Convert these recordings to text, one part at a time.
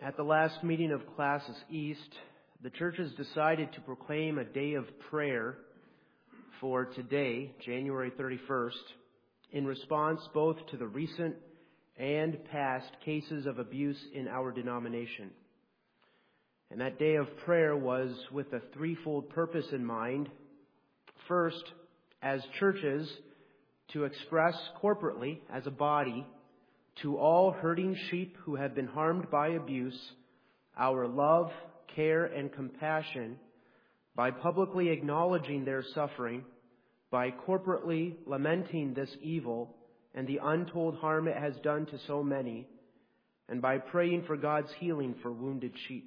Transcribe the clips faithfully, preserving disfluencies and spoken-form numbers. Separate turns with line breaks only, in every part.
At the last meeting of Classis East, the churches decided to proclaim a day of prayer for today, January thirty-first, in response both to the recent and past cases of abuse in our denomination. And that day of prayer was with a threefold purpose in mind. First, as churches, to express corporately, as a body, to all hurting sheep who have been harmed by abuse, our love, care, and compassion by publicly acknowledging their suffering, by corporately lamenting this evil and the untold harm it has done to so many, and by praying for God's healing for wounded sheep.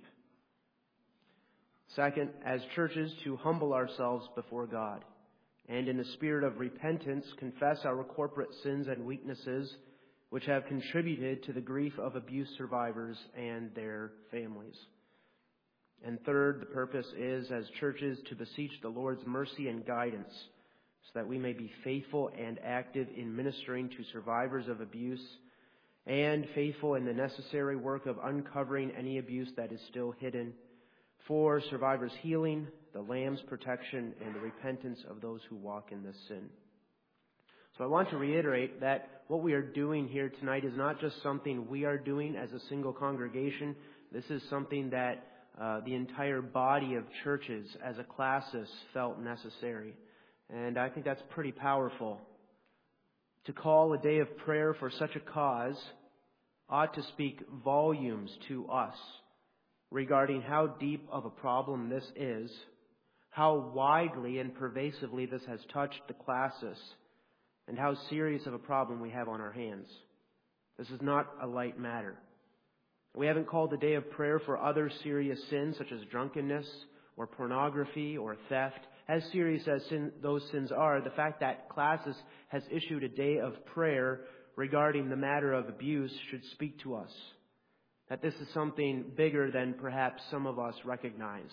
Second, as churches, to humble ourselves before God, and in a spirit of repentance, confess our corporate sins and weaknesses which have contributed to the grief of abuse survivors and their families. And third, the purpose is, as churches, to beseech the Lord's mercy and guidance so that we may be faithful and active in ministering to survivors of abuse and faithful in the necessary work of uncovering any abuse that is still hidden for survivors' healing, the Lamb's protection, and the repentance of those who walk in this sin. So I want to reiterate that what we are doing here tonight is not just something we are doing as a single congregation. This is something that uh, the entire body of churches as a classis felt necessary. And I think that's pretty powerful. To call a day of prayer for such a cause ought to speak volumes to us regarding how deep of a problem this is, how widely and pervasively this has touched the classis, and how serious of a problem we have on our hands. This is not a light matter. We haven't called a day of prayer for other serious sins such as drunkenness or pornography or theft. As serious as sin, those sins are, the fact that Classis has issued a day of prayer regarding the matter of abuse should speak to us that this is something bigger than perhaps some of us recognize.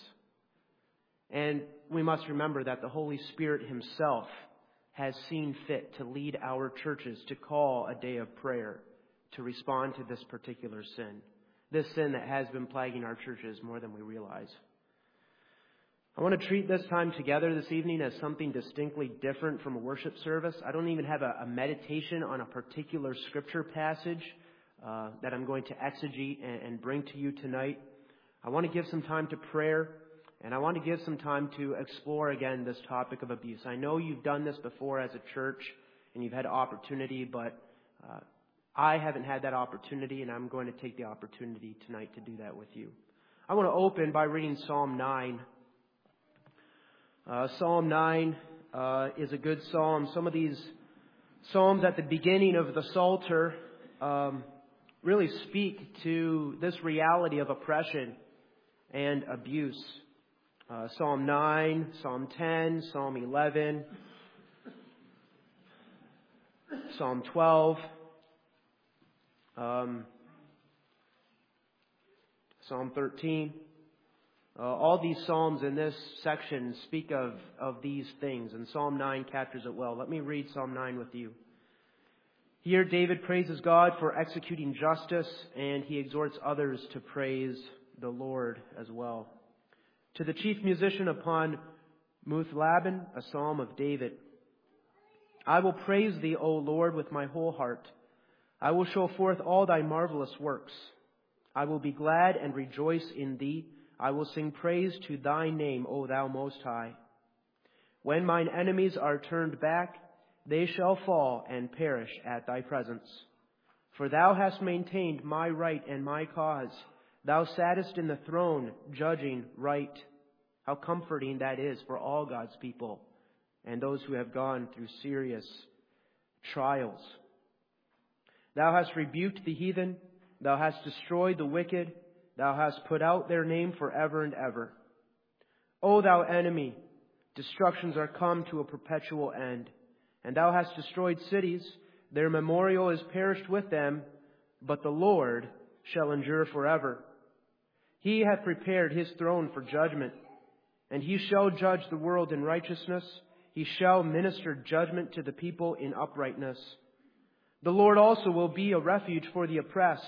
And we must remember that the Holy Spirit Himself has seen fit to lead our churches to call a day of prayer to respond to this particular sin. This sin that has been plaguing our churches more than we realize. I want to treat this time together this evening as something distinctly different from a worship service. I don't even have a, a meditation on a particular scripture passage uh, that I'm going to exegete and, and bring to you tonight. I want to give some time to prayer. And I want to give some time to explore again this topic of abuse. I know you've done this before as a church and you've had opportunity, but uh, I haven't had that opportunity, and I'm going to take the opportunity tonight to do that with you. I want to open by reading Psalm nine. Uh, Psalm nine uh, is a good psalm. Some of these psalms at the beginning of the Psalter um, really speak to this reality of oppression and abuse. Uh, Psalm nine, Psalm ten, Psalm eleven, Psalm twelve, um, Psalm thirteen. Uh, all these psalms in this section speak of, of these things, and Psalm nine captures it well. Let me read Psalm nine with you. Here David praises God for executing justice, and he exhorts others to praise the Lord as well. To the chief musician upon Muthlabben, a psalm of David. I will praise thee, O Lord, with my whole heart. I will show forth all thy marvelous works. I will be glad and rejoice in thee. I will sing praise to thy name, O thou Most High. When mine enemies are turned back, they shall fall and perish at thy presence. For thou hast maintained my right and my cause. Thou sattest in the throne, judging right. How comforting that is for all God's people and those who have gone through serious trials. Thou hast rebuked the heathen. Thou hast destroyed the wicked. Thou hast put out their name forever and ever. O thou enemy, destructions are come to a perpetual end. And thou hast destroyed cities. Their memorial is perished with them, but the Lord shall endure forever. He hath prepared his throne for judgment, and he shall judge the world in righteousness. He shall minister judgment to the people in uprightness. The Lord also will be a refuge for the oppressed,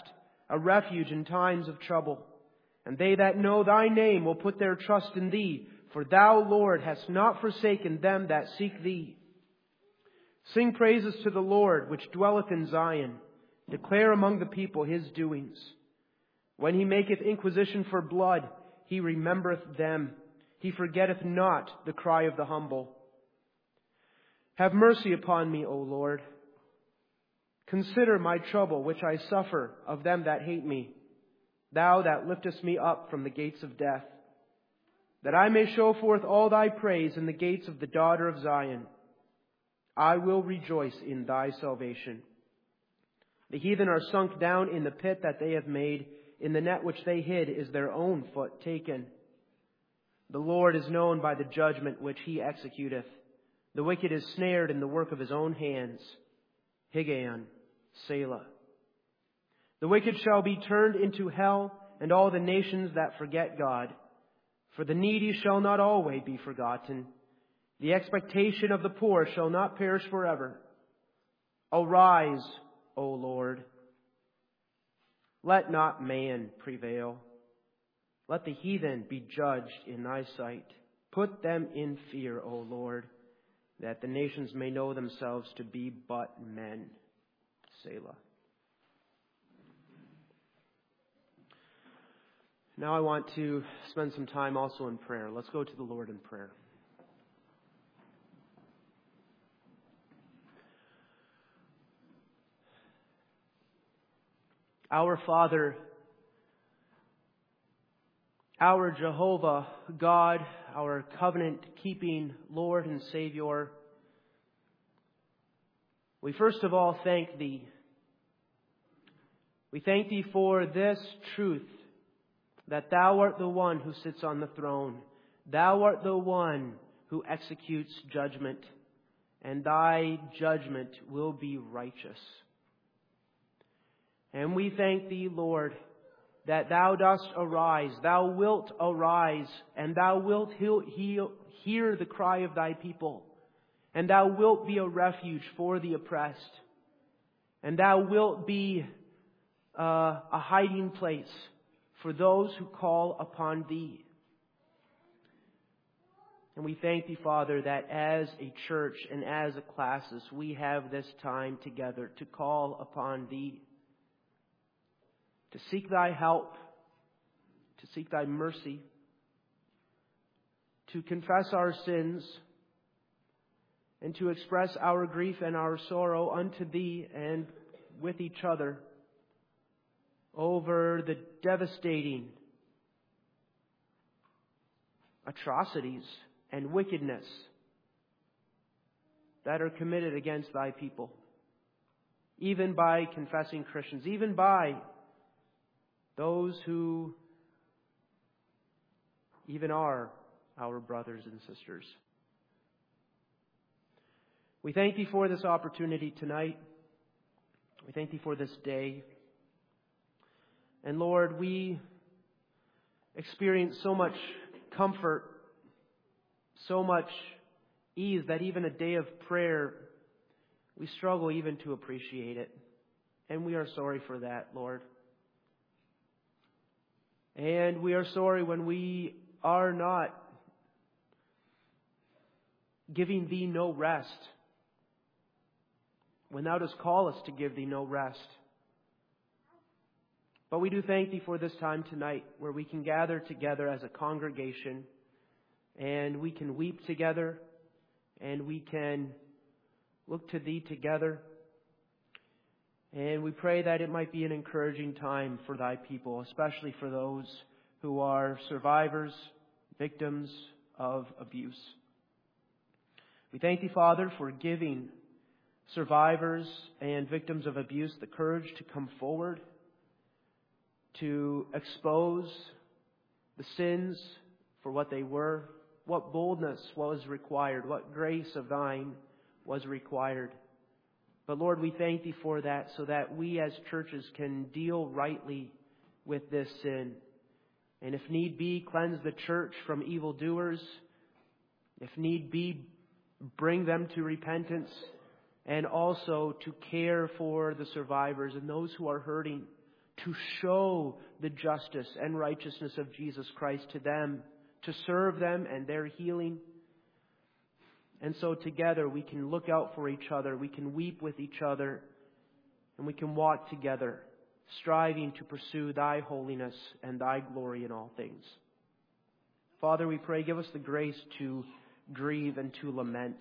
a refuge in times of trouble. And they that know thy name will put their trust in thee, for thou, Lord, hast not forsaken them that seek thee. Sing praises to the Lord, which dwelleth in Zion. Declare among the people his doings. When he maketh inquisition for blood, he remembereth them. He forgetteth not the cry of the humble. Have mercy upon me, O Lord. Consider my trouble which I suffer of them that hate me. Thou that liftest me up from the gates of death, that I may show forth all thy praise in the gates of the daughter of Zion. I will rejoice in thy salvation. The heathen are sunk down in the pit that they have made. In the net which they hid is their own foot taken. The Lord is known by the judgment which he executeth. The wicked is snared in the work of his own hands. Higgaion, Selah. The wicked shall be turned into hell, and all the nations that forget God. For the needy shall not always be forgotten. The expectation of the poor shall not perish forever. Arise, O Lord. Let not man prevail. Let the heathen be judged in thy sight. Put them in fear, O Lord, that the nations may know themselves to be but men. Selah. Now I want to spend some time also in prayer. Let's go to the Lord in prayer. Our Father, our Jehovah, God, our covenant-keeping Lord and Savior, we first of all thank Thee. We thank Thee for this truth, that Thou art the one who sits on the throne. Thou art the one who executes judgment, and Thy judgment will be righteous. And we thank Thee, Lord, that Thou dost arise, Thou wilt arise, and Thou wilt hear the cry of Thy people, and Thou wilt be a refuge for the oppressed, and Thou wilt be uh, a hiding place for those who call upon Thee. And we thank Thee, Father, that as a church and as a classis, we have this time together to call upon Thee, to seek Thy help, to seek Thy mercy, to confess our sins, and to express our grief and our sorrow unto Thee and with each other over the devastating atrocities and wickedness that are committed against Thy people, even by confessing Christians, even by those who even are our brothers and sisters. We thank Thee for this opportunity tonight. We thank Thee for this day. And Lord, we experience so much comfort, so much ease that even a day of prayer, we struggle even to appreciate it. And we are sorry for that, Lord. And we are sorry when we are not giving Thee no rest, when Thou dost call us to give Thee no rest. But we do thank Thee for this time tonight, where we can gather together as a congregation, and we can weep together, and we can look to Thee together. And we pray that it might be an encouraging time for Thy people, especially for those who are survivors, victims of abuse. We thank Thee, Father, for giving survivors and victims of abuse the courage to come forward, to expose the sins for what they were, what boldness was required, what grace of Thine was required. But Lord, we thank Thee for that, so that we as churches can deal rightly with this sin. And if need be, cleanse the church from evildoers. If need be, bring them to repentance. And also to care for the survivors and those who are hurting, to show the justice and righteousness of Jesus Christ to them, to serve them and their healing. And so together we can look out for each other, we can weep with each other, and we can walk together, striving to pursue Thy holiness and Thy glory in all things. Father, we pray, give us the grace to grieve and to lament.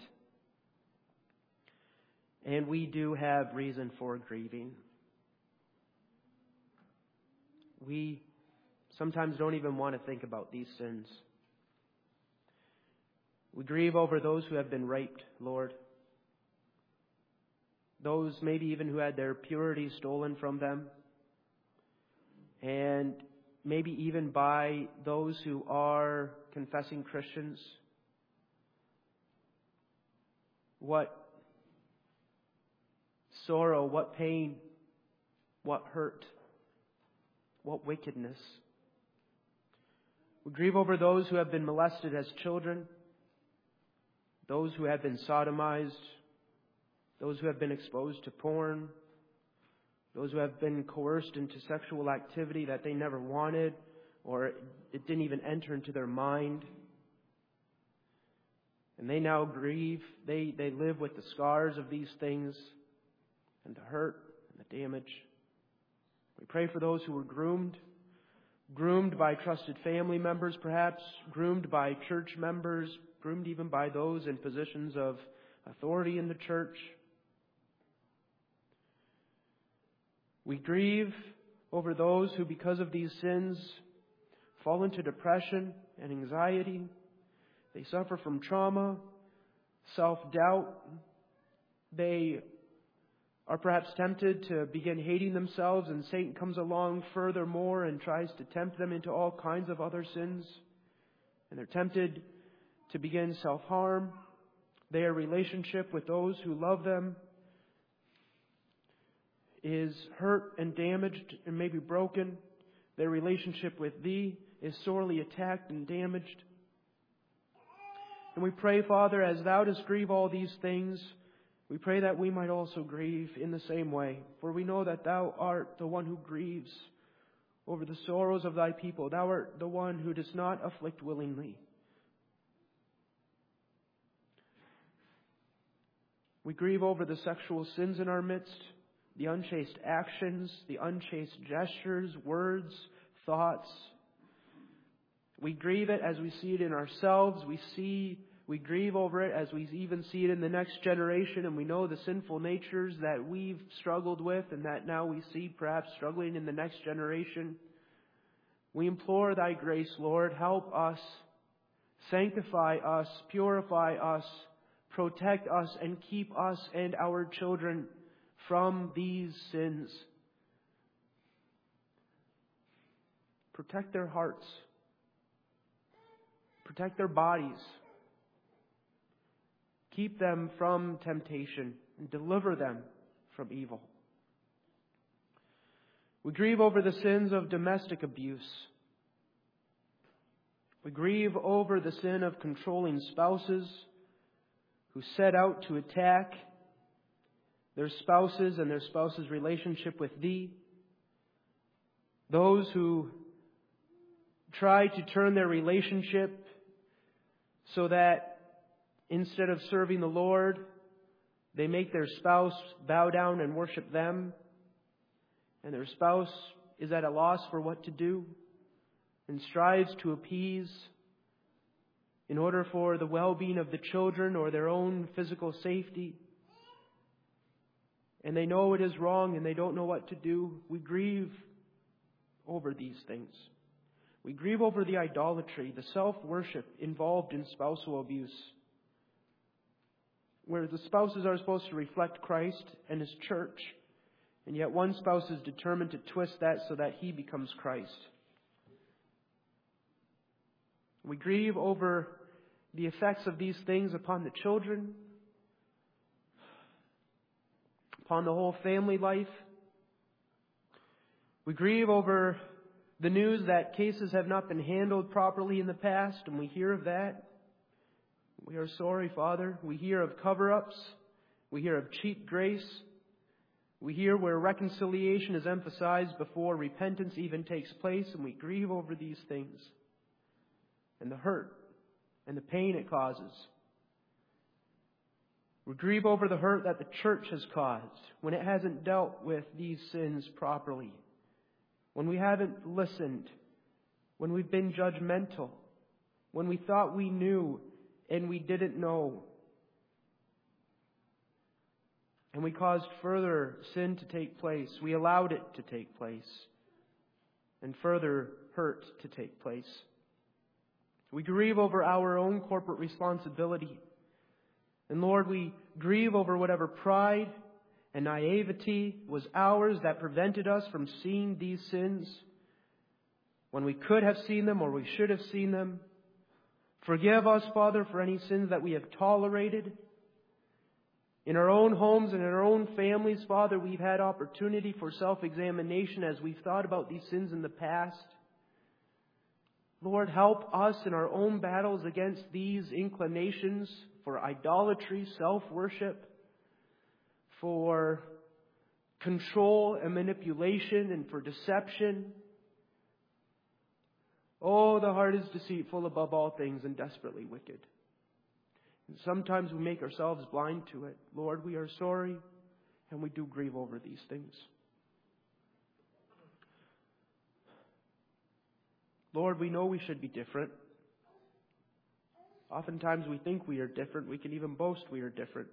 And we do have reason for grieving. We sometimes don't even want to think about these sins. We grieve over those who have been raped, Lord. Those maybe even who had their purity stolen from them. And maybe even by those who are confessing Christians. What sorrow, what pain, what hurt, what wickedness. We grieve over those who have been molested as children, those who have been sodomized, those who have been exposed to porn, those who have been coerced into sexual activity that they never wanted, or it didn't even enter into their mind. And they now grieve. They, they live with the scars of these things and the hurt and the damage. We pray for those who were groomed, groomed by trusted family members perhaps, groomed by church members, groomed even by those in positions of authority in the church. We grieve over those who, because of these sins, fall into depression and anxiety. They suffer from trauma, self-doubt. They are perhaps tempted to begin hating themselves, and Satan comes along furthermore and tries to tempt them into all kinds of other sins. And they're tempted to begin self-harm. Their relationship with those who love them is hurt and damaged and maybe broken. Their relationship with Thee is sorely attacked and damaged. And we pray, Father, as Thou dost grieve all these things, we pray that we might also grieve in the same way. For we know that Thou art the one who grieves over the sorrows of Thy people. Thou art the one who does not afflict willingly. We grieve over the sexual sins in our midst, the unchaste actions, the unchaste gestures, words, thoughts. We grieve it as we see it in ourselves. We see, we grieve over it as we even see it in the next generation, and we know the sinful natures that we've struggled with and that now we see perhaps struggling in the next generation. We implore Thy grace, Lord. Help us, sanctify us, purify us, protect us, and keep us and our children from these sins. Protect their hearts. Protect their bodies. Keep them from temptation and deliver them from evil. We grieve over the sins of domestic abuse. We grieve over the sin of controlling spouses who set out to attack their spouses and their spouse's relationship with Thee. Those who try to turn their relationship so that instead of serving the Lord, they make their spouse bow down and worship them. And their spouse is at a loss for what to do and strives to appease in order for the well-being of the children or their own physical safety. And they know it is wrong and they don't know what to do. We grieve over these things. We grieve over the idolatry, the self-worship involved in spousal abuse, where the spouses are supposed to reflect Christ and His church, and yet one spouse is determined to twist that so that he becomes Christ. We grieve over the effects of these things upon the children, upon the whole family life. We grieve over the news that cases have not been handled properly in the past, and we hear of that. We are sorry, Father. We hear of cover-ups. We hear of cheap grace. We hear where reconciliation is emphasized before repentance even takes place, and we grieve over these things and the hurt and the pain it causes. We grieve over the hurt that the church has caused when it hasn't dealt with these sins properly, when we haven't listened, when we've been judgmental, when we thought we knew and we didn't know. And we caused further sin to take place. We allowed it to take place. And further hurt to take place. We grieve over our own corporate responsibility. And Lord, we grieve over whatever pride and naivety was ours that prevented us from seeing these sins when we could have seen them or we should have seen them. Forgive us, Father, for any sins that we have tolerated. In our own homes and in our own families, Father, we've had opportunity for self-examination as we've thought about these sins in the past. Lord, help us in our own battles against these inclinations for idolatry, self-worship, for control and manipulation, and for deception. Oh, the heart is deceitful above all things and desperately wicked. And sometimes we make ourselves blind to it. Lord, we are sorry, and we do grieve over these things. Lord, we know we should be different. Oftentimes we think we are different. We can even boast we are different.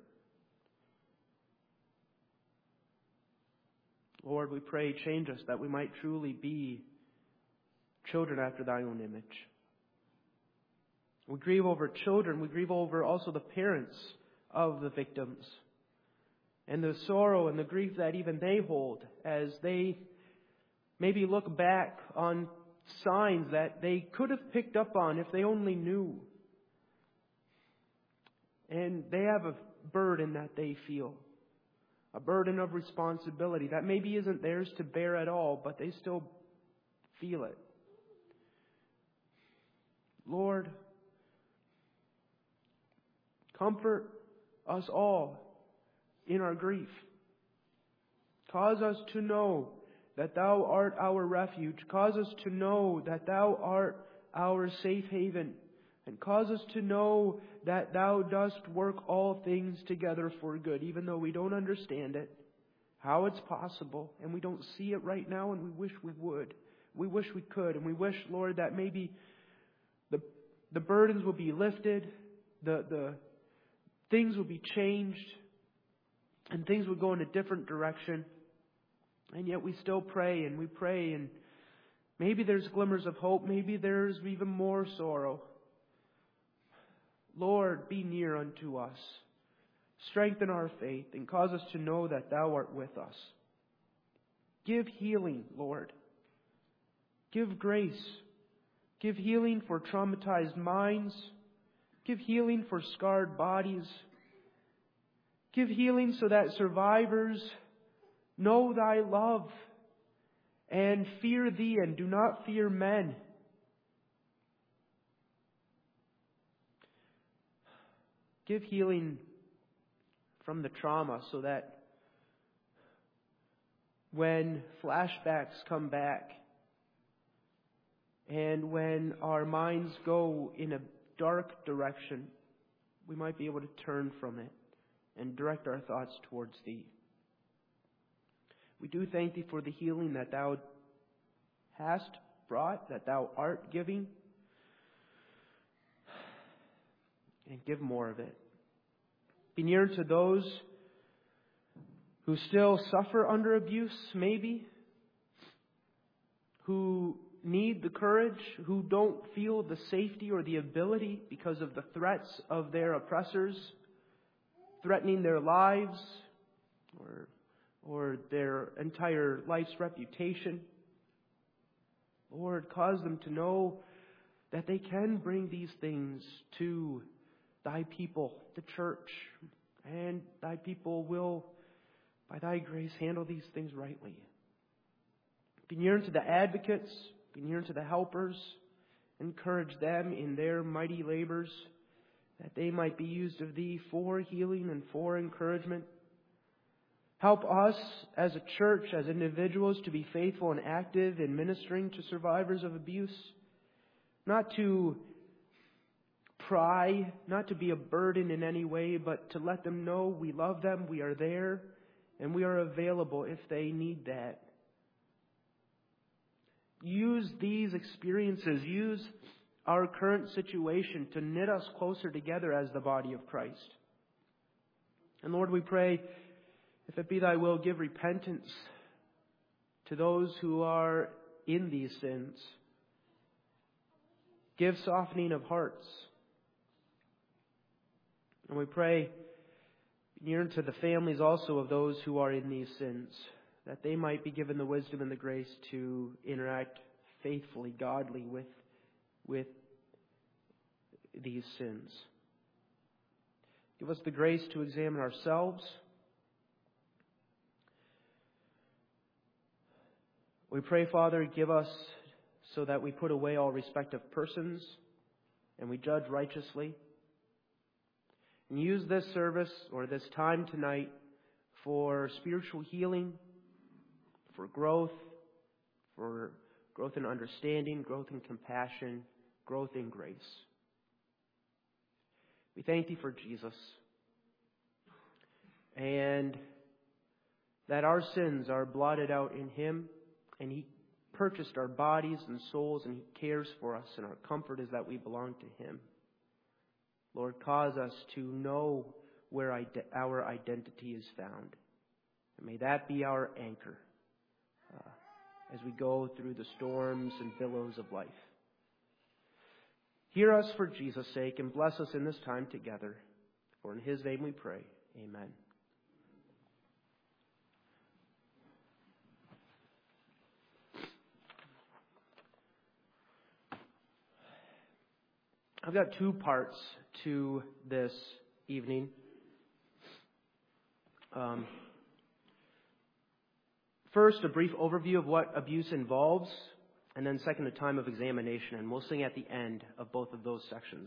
Lord, we pray, change us that we might truly be children after Thy own image. We grieve over children. We grieve over also the parents of the victims and the sorrow and the grief that even they hold as they maybe look back on signs that they could have picked up on if they only knew. And they have a burden that they feel, a burden of responsibility that maybe isn't theirs to bear at all, but they still feel it. Lord, comfort us all in our grief. Cause us to know that Thou art our refuge. Cause us to know that Thou art our safe haven. And cause us to know that Thou dost work all things together for good, even though we don't understand it, how it's possible, and we don't see it right now, and we wish we would. We wish we could, and we wish, Lord, that maybe the the burdens will be lifted, the the things will be changed, and things will go in a different direction. And yet we still pray, and we pray, and maybe there's glimmers of hope, maybe there's even more sorrow. Lord, be near unto us. Strengthen our faith and cause us to know that Thou art with us. Give healing, Lord. Give grace. Give healing for traumatized minds. Give healing for scarred bodies. Give healing so that survivors know Thy love and fear Thee and do not fear men. Give healing from the trauma so that when flashbacks come back and when our minds go in a dark direction, we might be able to turn from it and direct our thoughts towards Thee. We do thank Thee for the healing that Thou hast brought, that Thou art giving. And give more of it. Be near to those who still suffer under abuse, maybe, who need the courage, who don't feel the safety or the ability because of the threats of their oppressors, threatening their lives or, or their entire life's reputation. Lord, cause them to know that they can bring these things to Thy people, the church, and Thy people will, by Thy grace, handle these things rightly. Be near to the advocates, be near to the helpers, encourage them in their mighty labors, that they might be used of Thee for healing and for encouragement. Help us as a church, as individuals, to be faithful and active in ministering to survivors of abuse. Not to pry, not to be a burden in any way, but to let them know we love them, we are there, and we are available if they need that. Use these experiences, use our current situation to knit us closer together as the body of Christ. And Lord, we pray, if it be Thy will, give repentance to those who are in these sins. Give softening of hearts. And we pray near to the families also of those who are in these sins, that they might be given the wisdom and the grace to interact faithfully, godly with, with these sins. Give us the grace to examine ourselves. We pray, Father, give us so that we put away all respect of persons and we judge righteously. And use this service or this time tonight for spiritual healing, for growth, for growth in understanding, growth in compassion, growth in grace. We thank Thee for Jesus, and that our sins are blotted out in Him, and He purchased our bodies and souls, and He cares for us, and our comfort is that we belong to Him. Lord, cause us to know where our identity is found. And may that be our anchor uh, as we go through the storms and billows of life. Hear us for Jesus' sake and bless us in this time together. For in His name we pray. Amen. I've got two parts to this evening. Um, first, a brief overview of what abuse involves, and then second, a time of examination, and we'll sing at the end of both of those sections.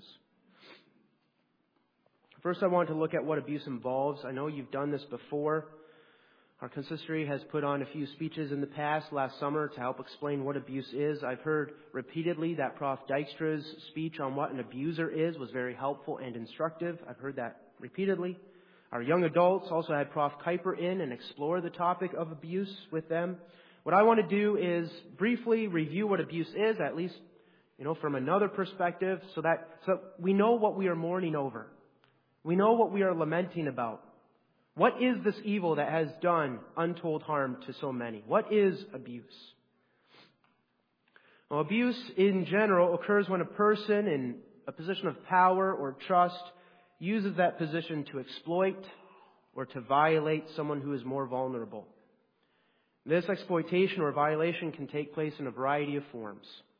First, I want to look at what abuse involves. I know you've done this before. Our consistory has put on a few speeches in the past, last summer, to help explain what abuse is. I've heard repeatedly that Professor Dykstra's speech on what an abuser is was very helpful and instructive. I've heard that repeatedly. Our young adults also had Professor Kuiper in and explore the topic of abuse with them. What I want to do is briefly review what abuse is, at least, you know, from another perspective, so that so we know what we are mourning over. We know what we are lamenting about. What is this evil that has done untold harm to so many? What is abuse? Well, abuse in general occurs when a person in a position of power or trust uses that position to exploit or to violate someone who is more vulnerable. This exploitation or violation can take place in a variety of forms: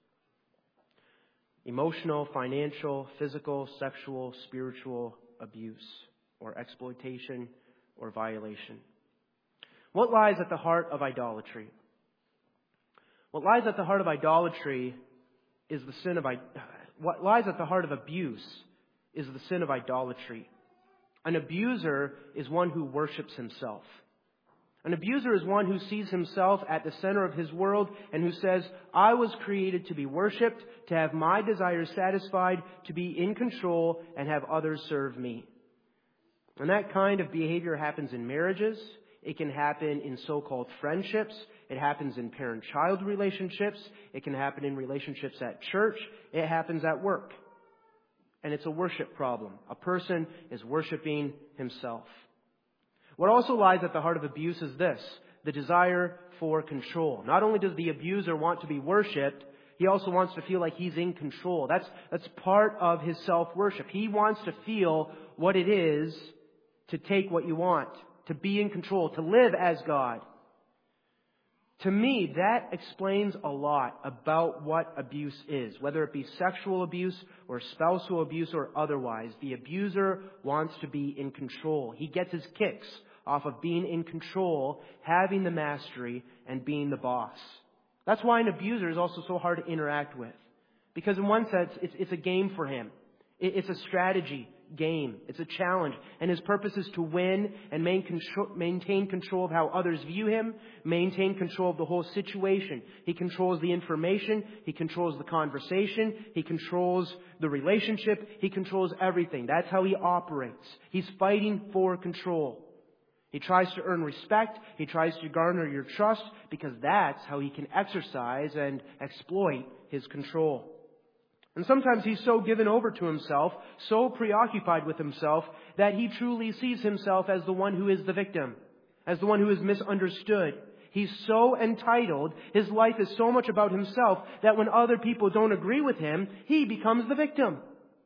emotional, financial, physical, sexual, spiritual abuse or exploitation or violation. What lies at the heart of idolatry? What lies at the heart of idolatry is the sin of what lies at the heart of abuse is the sin of idolatry. An abuser is one who worships himself. An abuser is one who sees himself at the center of his world and who says, I was created to be worshipped, to have my desires satisfied, to be in control, and have others serve me. And that kind of behavior happens in marriages. It can happen in so-called friendships. It happens in parent-child relationships. It can happen in relationships at church. It happens at work. And it's a worship problem. A person is worshiping himself. What also lies at the heart of abuse is this: the desire for control. Not only does the abuser want to be worshipped, he also wants to feel like he's in control. That's, that's part of his self-worship. He wants to feel what it is to take what you want, to be in control, to live as God. To me, that explains a lot about what abuse is, whether it be sexual abuse or spousal abuse or otherwise. The abuser wants to be in control. He gets his kicks off of being in control, having the mastery, and being the boss. That's why an abuser is also so hard to interact with. Because in one sense, it's, it's a game for him. It, it's a strategy. game. It's a challenge. And his purpose is to win and maintain control of how others view him, maintain control of the whole situation. He controls the information. He controls the conversation. He controls the relationship. He controls everything. That's how he operates. He's fighting for control. He tries to earn respect. He tries to garner your trust because that's how he can exercise and exploit his control. And sometimes he's so given over to himself, so preoccupied with himself, that he truly sees himself as the one who is the victim, as the one who is misunderstood. He's so entitled, his life is so much about himself, that when other people don't agree with him, he becomes the victim.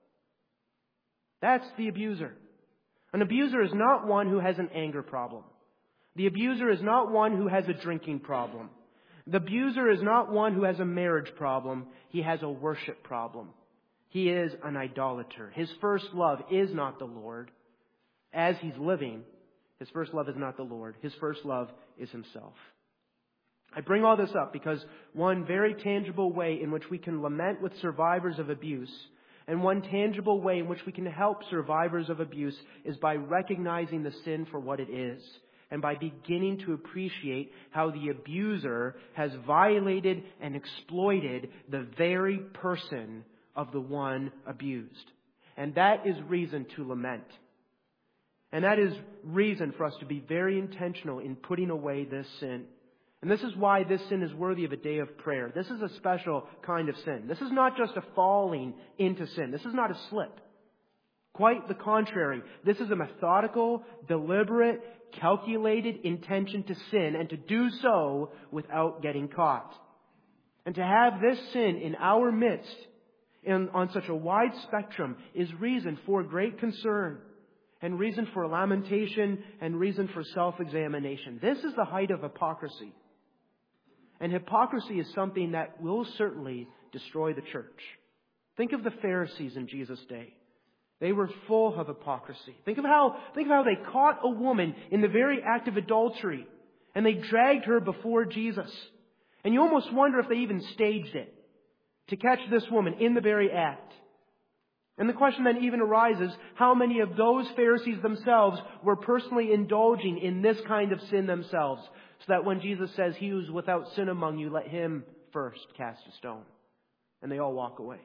That's the abuser. An abuser is not one who has an anger problem. The abuser is not one who has a drinking problem. The abuser is not one who has a marriage problem. He has a worship problem. He is an idolater. His first love is not the Lord. As he's living, his first love is not the Lord. His first love is himself. I bring all this up because one very tangible way in which we can lament with survivors of abuse, and one tangible way in which we can help survivors of abuse, is by recognizing the sin for what it is, and by beginning to appreciate how the abuser has violated and exploited the very person of the one abused. And that is reason to lament. And that is reason for us to be very intentional in putting away this sin. And this is why this sin is worthy of a day of prayer. This is a special kind of sin. This is not just a falling into sin. This is not a slip. Quite the contrary. This is a methodical, deliberate, calculated intention to sin, and to do so without getting caught. And to have this sin in our midst, in, on such a wide spectrum, is reason for great concern, and reason for lamentation, and reason for self-examination. This is the height of hypocrisy. And hypocrisy is something that will certainly destroy the church. Think of the Pharisees in Jesus' day. They were full of hypocrisy. Think of how, think of how they caught a woman in the very act of adultery, and they dragged her before Jesus. And you almost wonder if they even staged it to catch this woman in the very act. And the question then even arises, how many of those Pharisees themselves were personally indulging in this kind of sin themselves? So that when Jesus says, "He who is without sin among you, let him first cast a stone." And they all walk away.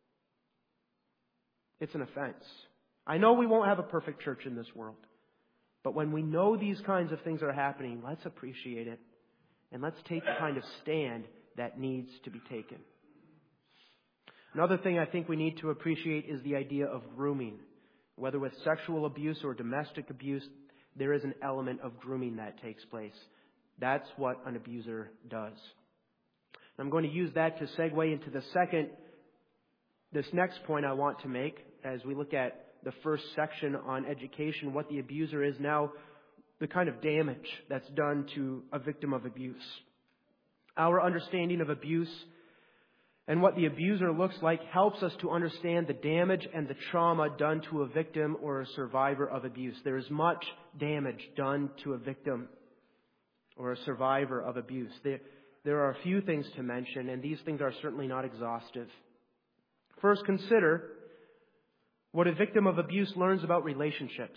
It's an offense. I know we won't have a perfect church in this world. But when we know these kinds of things are happening, let's appreciate it. And let's take the kind of stand that needs to be taken. Another thing I think we need to appreciate is the idea of grooming. Whether with sexual abuse or domestic abuse, there is an element of grooming that takes place. That's what an abuser does. I'm going to use that to segue into the second, this next point I want to make as we look at the first section on education, what the abuser is now, the kind of damage that's done to a victim of abuse. Our understanding of abuse and what the abuser looks like helps us to understand the damage and the trauma done to a victim or a survivor of abuse. There is much damage done to a victim or a survivor of abuse. There, there are a few things to mention, and these things are certainly not exhaustive. First, consider what a victim of abuse learns about relationships.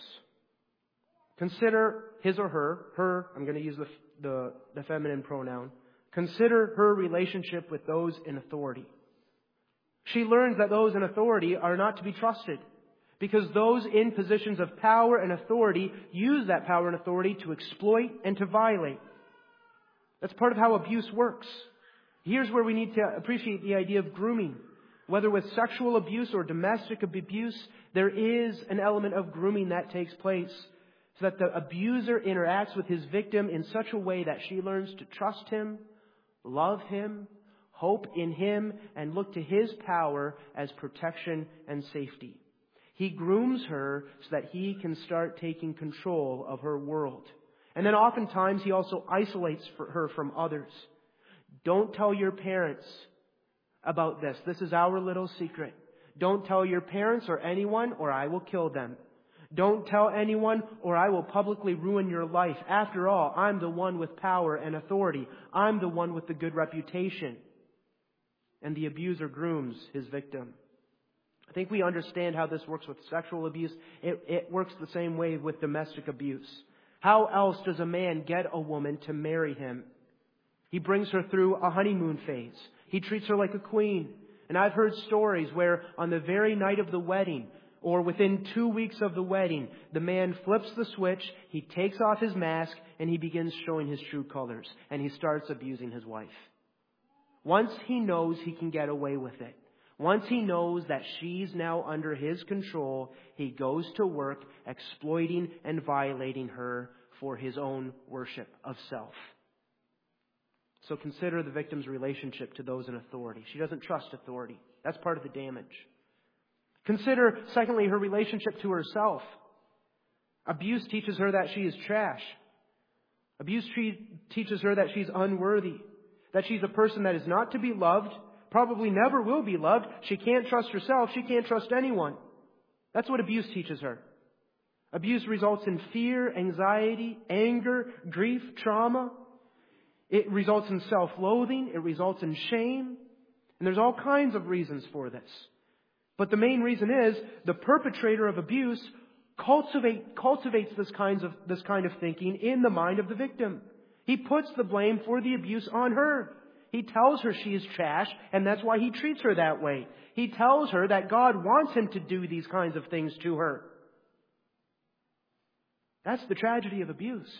Consider his or her, her, I'm going to use the, the, the feminine pronoun. Consider her relationship with those in authority. She learns that those in authority are not to be trusted, because those in positions of power and authority use that power and authority to exploit and to violate. That's part of how abuse works. Here's where we need to appreciate the idea of grooming. Whether with sexual abuse or domestic abuse, there is an element of grooming that takes place, so that the abuser interacts with his victim in such a way that she learns to trust him, love him, hope in him, and look to his power as protection and safety. He grooms her so that he can start taking control of her world. And then oftentimes he also isolates her from others. Don't tell your parents about this. This is our little secret. Don't tell your parents or anyone, or I will kill them. Don't tell anyone, or I will publicly ruin your life. After all, I'm the one with power and authority. I'm the one with the good reputation. And the abuser grooms his victim. I think we understand how this works with sexual abuse. It, it works the same way with domestic abuse. How else does a man get a woman to marry him? He brings her through a honeymoon phase. He treats her like a queen. And I've heard stories where on the very night of the wedding, or within two weeks of the wedding, the man flips the switch, he takes off his mask, and he begins showing his true colors. And he starts abusing his wife. Once he knows he can get away with it, once he knows that she's now under his control, he goes to work exploiting and violating her for his own worship of self. So consider the victim's relationship to those in authority. She doesn't trust authority. That's part of the damage. Consider, secondly, her relationship to herself. Abuse teaches her that she is trash. Abuse tre- teaches her that she's unworthy, that she's a person that is not to be loved, probably never will be loved. She can't trust herself. She can't trust anyone. That's what abuse teaches her. Abuse results in fear, anxiety, anger, grief, trauma. It results in self-loathing. It results in shame. And there's all kinds of reasons for this. But the main reason is the perpetrator of abuse cultivate, cultivates this kinds of, this kind of thinking in the mind of the victim. He puts the blame for the abuse on her. He tells her she is trash, and that's why he treats her that way. He tells her that God wants him to do these kinds of things to her. That's the tragedy of abuse.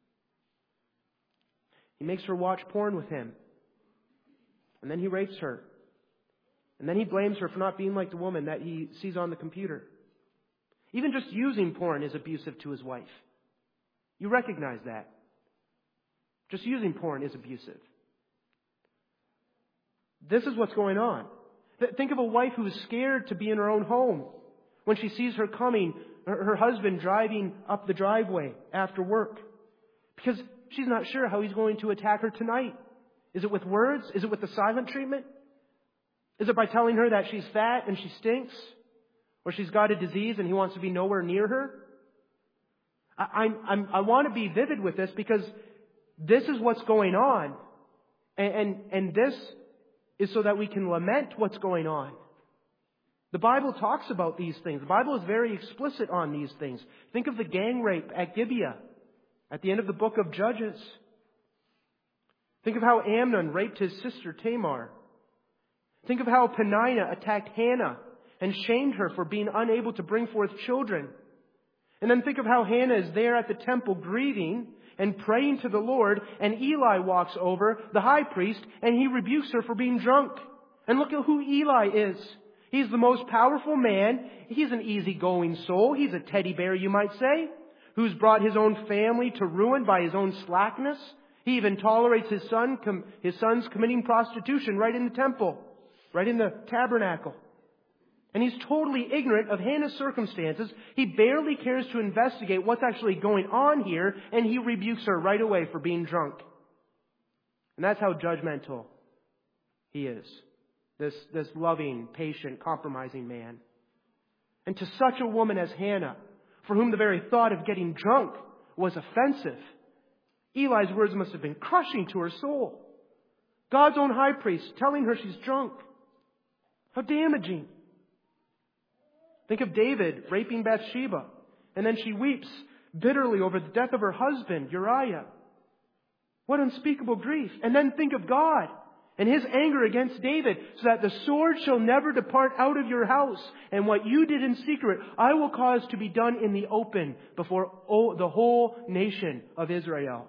He makes her watch porn with him. And then he rapes her. And then he blames her for not being like the woman that he sees on the computer. Even just using porn is abusive to his wife. You recognize that. Just using porn is abusive. This is what's going on. Think of a wife who is scared to be in her own home when she sees her coming, her husband driving up the driveway after work. Because she's not sure how he's going to attack her tonight. Is it with words? Is it with the silent treatment? Is it by telling her that she's fat and she stinks? Or she's got a disease and he wants to be nowhere near her? I, I'm, I'm, I want to be vivid with this because this is what's going on. And, and, and this is so that we can lament what's going on. The Bible talks about these things. The Bible is very explicit on these things. Think of the gang rape at Gibeah at the end of the book of Judges. Think of how Amnon raped his sister Tamar. Think of how Peninnah attacked Hannah and shamed her for being unable to bring forth children. And then think of how Hannah is there at the temple grieving and praying to the Lord, and Eli walks over, the high priest, and he rebukes her for being drunk. And look at who Eli is. He's the most powerful man. He's an easygoing soul. He's a teddy bear, you might say, who's brought his own family to ruin by his own slackness. He even tolerates his son, his sons committing prostitution right in the temple, right in the tabernacle. And he's totally ignorant of Hannah's circumstances. He barely cares to investigate what's actually going on here, and he rebukes her right away for being drunk. And that's how judgmental he is. This, this loving, patient, compromising man. And to such a woman as Hannah, for whom the very thought of getting drunk was offensive, Eli's words must have been crushing to her soul. God's own high priest telling her she's drunk. How damaging. Think of David raping Bathsheba, and then she weeps bitterly over the death of her husband, Uriah. What unspeakable grief. And then think of God and His anger against David, so that the sword shall never depart out of your house, and what you did in secret I will cause to be done in the open before the whole nation of Israel.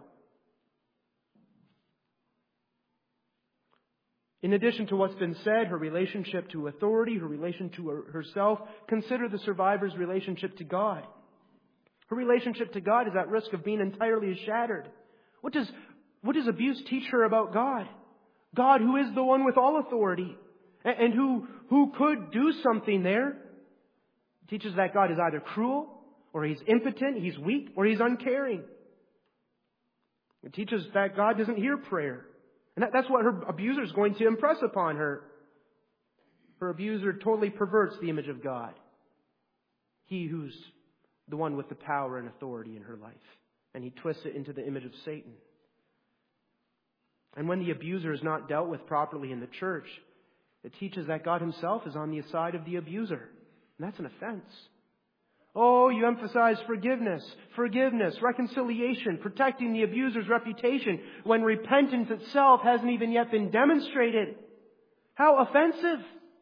In addition to what's been said, her relationship to authority, her relation to her, herself, consider the survivor's relationship to God. Her relationship to God is at risk of being entirely shattered. What does, what does abuse teach her about God? God, who is the one with all authority, and, and who, who could do something there. It teaches that God is either cruel, or He's impotent, He's weak, or He's uncaring. It teaches that God doesn't hear prayer. And that, that's what her abuser is going to impress upon her. Her abuser totally perverts the image of God. He who's the one with the power and authority in her life. And he twists it into the image of Satan. And when the abuser is not dealt with properly in the church, It teaches that God Himself is on the side of the abuser. And that's an offense. Oh, you emphasize forgiveness, forgiveness, reconciliation, protecting the abuser's reputation when repentance itself hasn't even yet been demonstrated. How offensive.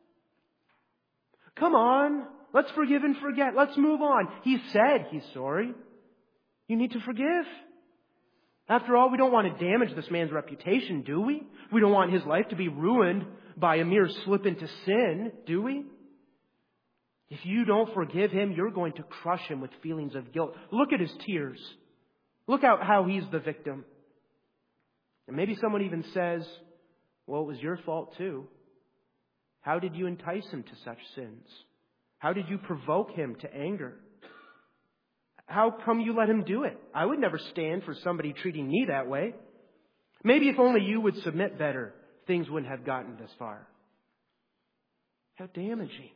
Come on, let's forgive and forget. Let's move on. He said He's sorry. You need to forgive. After all, we don't want to damage this man's reputation, do we? We don't want his life to be ruined by a mere slip into sin, do we? If you don't forgive him, you're going to crush him with feelings of guilt. Look at his tears. Look at how he's the victim. And maybe someone even says, well, it was your fault too. How did you entice him to such sins? How did you provoke him to anger? How come you let him do it? I would never stand for somebody treating me that way. Maybe if only you would submit better, things wouldn't have gotten this far. How damaging.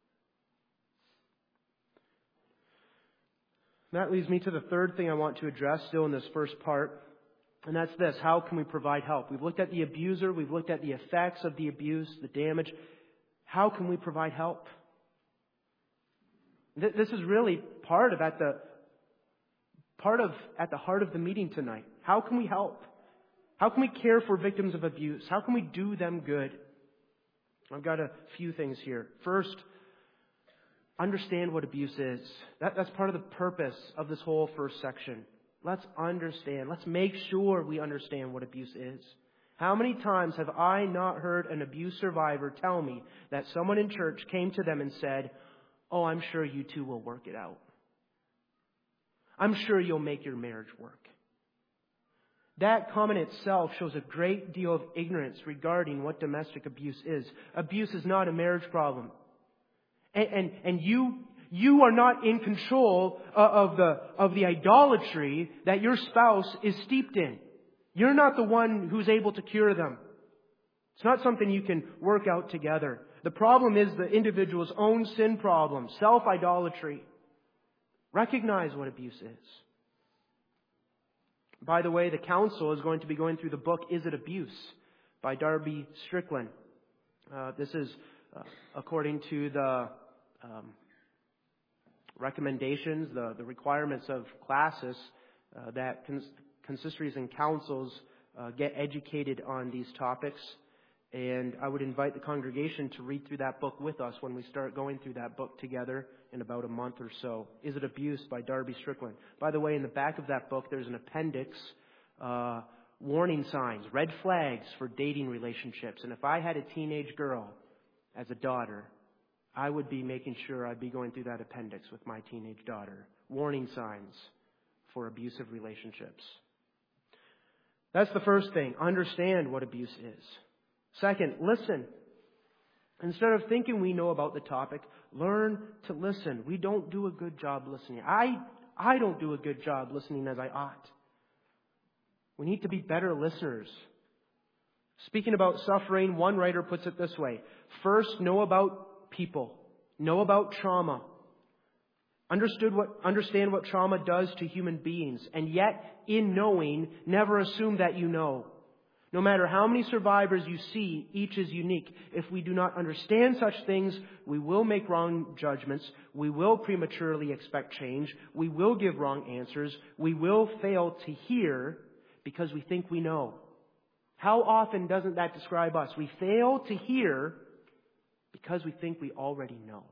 That leads me to the third thing I want to address still in this first part. And that's this. How can we provide help? We've looked at the abuser. We've looked at the effects of the abuse, the damage. How can we provide help? This is really part of at the part of at the heart of the meeting tonight. How can we help? How can we care for victims of abuse? How can we do them good? I've got a few things here. First, understand what abuse is. That, that's part of the purpose of this whole first section. Let's understand. Let's make sure we understand what abuse is. How many times have I not heard an abuse survivor tell me that someone in church came to them and said, oh, I'm sure you two will work it out. I'm sure you'll make your marriage work. That comment itself shows a great deal of ignorance regarding what domestic abuse is. Abuse is not a marriage problem. And, and, and you, you are not in control of the, of the idolatry that your spouse is steeped in. You're not the one who's able to cure them. It's not something you can work out together. The problem is the individual's own sin problem, self-idolatry. Recognize what abuse is. By the way, the council is going to be going through the book, Is It Abuse? By Darby Strickland. Uh, this is uh, according to the um, recommendations, the, the requirements of classes uh, that cons- consistories and councils uh, get educated on these topics. And I would invite the congregation to read through that book with us when we start going through that book together in about a month or so. Is It Abuse? By Darby Strickland. By the way, in the back of that book, there's an appendix, uh, warning signs, red flags for dating relationships. And if I had a teenage girl as a daughter, I would be making sure I'd be going through that appendix with my teenage daughter. Warning signs for abusive relationships. That's the first thing. Understand what abuse is. Second, listen. Instead of thinking we know about the topic, learn to listen. We don't do a good job listening. I, I don't do a good job listening as I ought. We need to be better listeners. Speaking about suffering, one writer puts it this way. First, know about people. Know about trauma. Understood what, understand what trauma does to human beings. And yet, in knowing, never assume that you know. No matter how many survivors you see, each is unique. If we do not understand such things, we will make wrong judgments. We will prematurely expect change. We will give wrong answers. We will fail to hear because we think we know. How often doesn't that describe us? We fail to hear because we think we already know.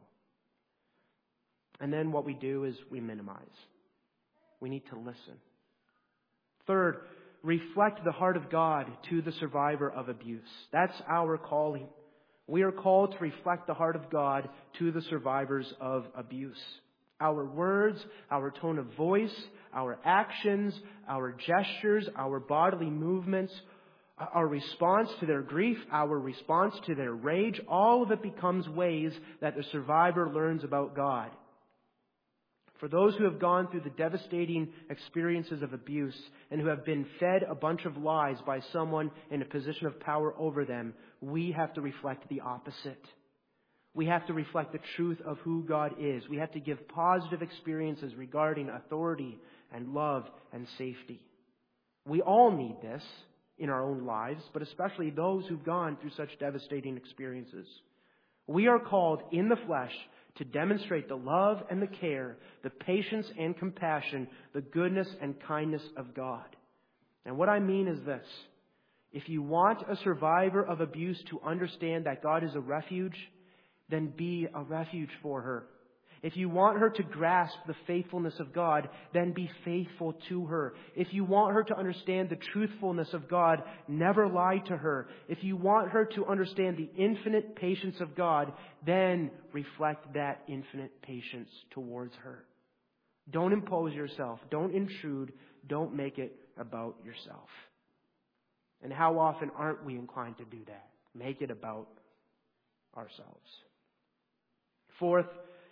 And then what we do is we minimize. We need to listen. Third, reflect the heart of God to the survivor of abuse. That's our calling. We are called to reflect the heart of God to the survivors of abuse. Our words, our tone of voice, our actions, our gestures, our bodily movements, our response to their grief, our response to their rage, all of it becomes ways that the survivor learns about God. For those who have gone through the devastating experiences of abuse and who have been fed a bunch of lies by someone in a position of power over them, we have to reflect the opposite. We have to reflect the truth of who God is. We have to give positive experiences regarding authority and love and safety. We all need this. in our own lives, but especially those who've gone through such devastating experiences. We are called in the flesh to demonstrate the love and the care, the patience and compassion, the goodness and kindness of God. And what I mean is this. If you want a survivor of abuse to understand that God is a refuge, then be a refuge for her. If you want her to grasp the faithfulness of God, then be faithful to her. If you want her to understand the truthfulness of God, never lie to her. If you want her to understand the infinite patience of God, then reflect that infinite patience towards her. Don't impose yourself. Don't intrude. Don't make it about yourself. And how often aren't we inclined to do that? Make it about ourselves. Fourth,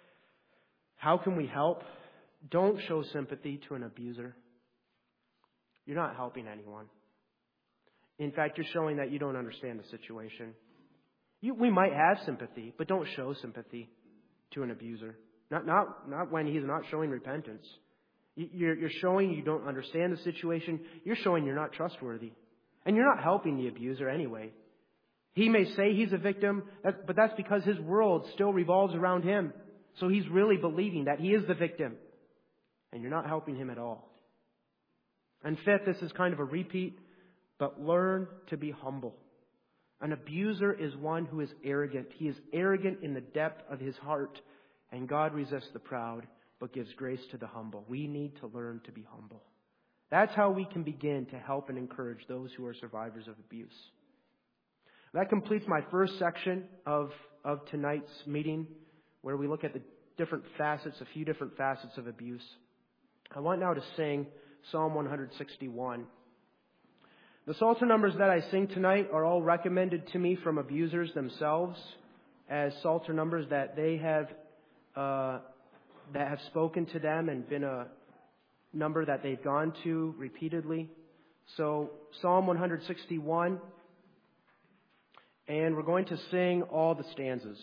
how can we help? Don't show sympathy to an abuser. You're not helping anyone. In fact, you're showing that you don't understand the situation. You, we might have sympathy, but don't show sympathy to an abuser. Not, not, not when he's not showing repentance. You're, you're showing you don't understand the situation. You're showing you're not trustworthy. And you're not helping the abuser anyway. He may say he's a victim, but that's because his world still revolves around him. So he's really believing that he is the victim. And you're not helping him at all. And fifth, this is kind of a repeat, but learn to be humble. An abuser is one who is arrogant. He is arrogant in the depth of his heart. And God resists the proud, but gives grace to the humble. We need to learn to be humble. That's how we can begin to help and encourage those who are survivors of abuse. That completes my first section of, of tonight's meeting, where we look at the different facets, a few different facets of abuse. I want now to sing Psalm one sixty-one. The Psalter numbers that I sing tonight are all recommended to me from abusers themselves as Psalter numbers that they have uh, that have spoken to them and been a number that they've gone to repeatedly. So Psalm one sixty-one, and we're going to sing all the stanzas.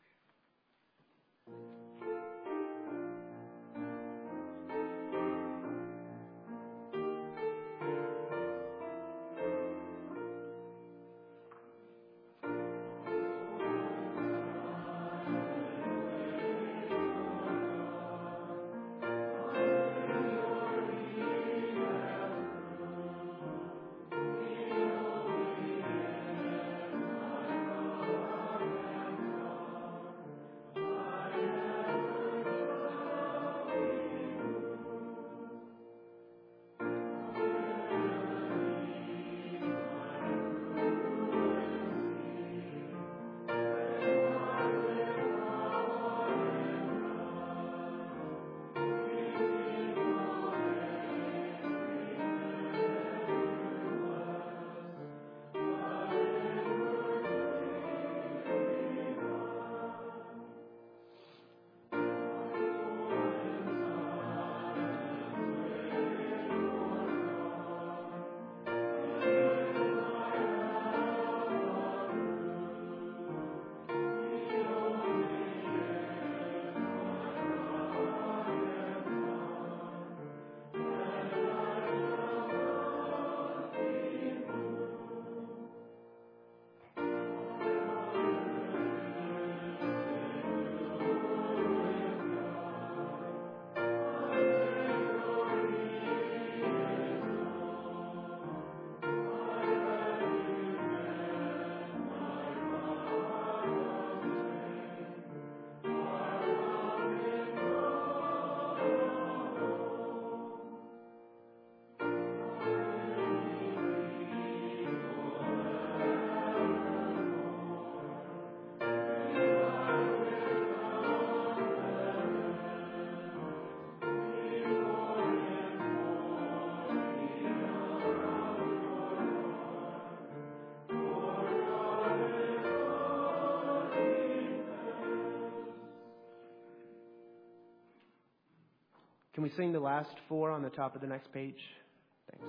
Can we sing the last four on the top of the next page? Thanks.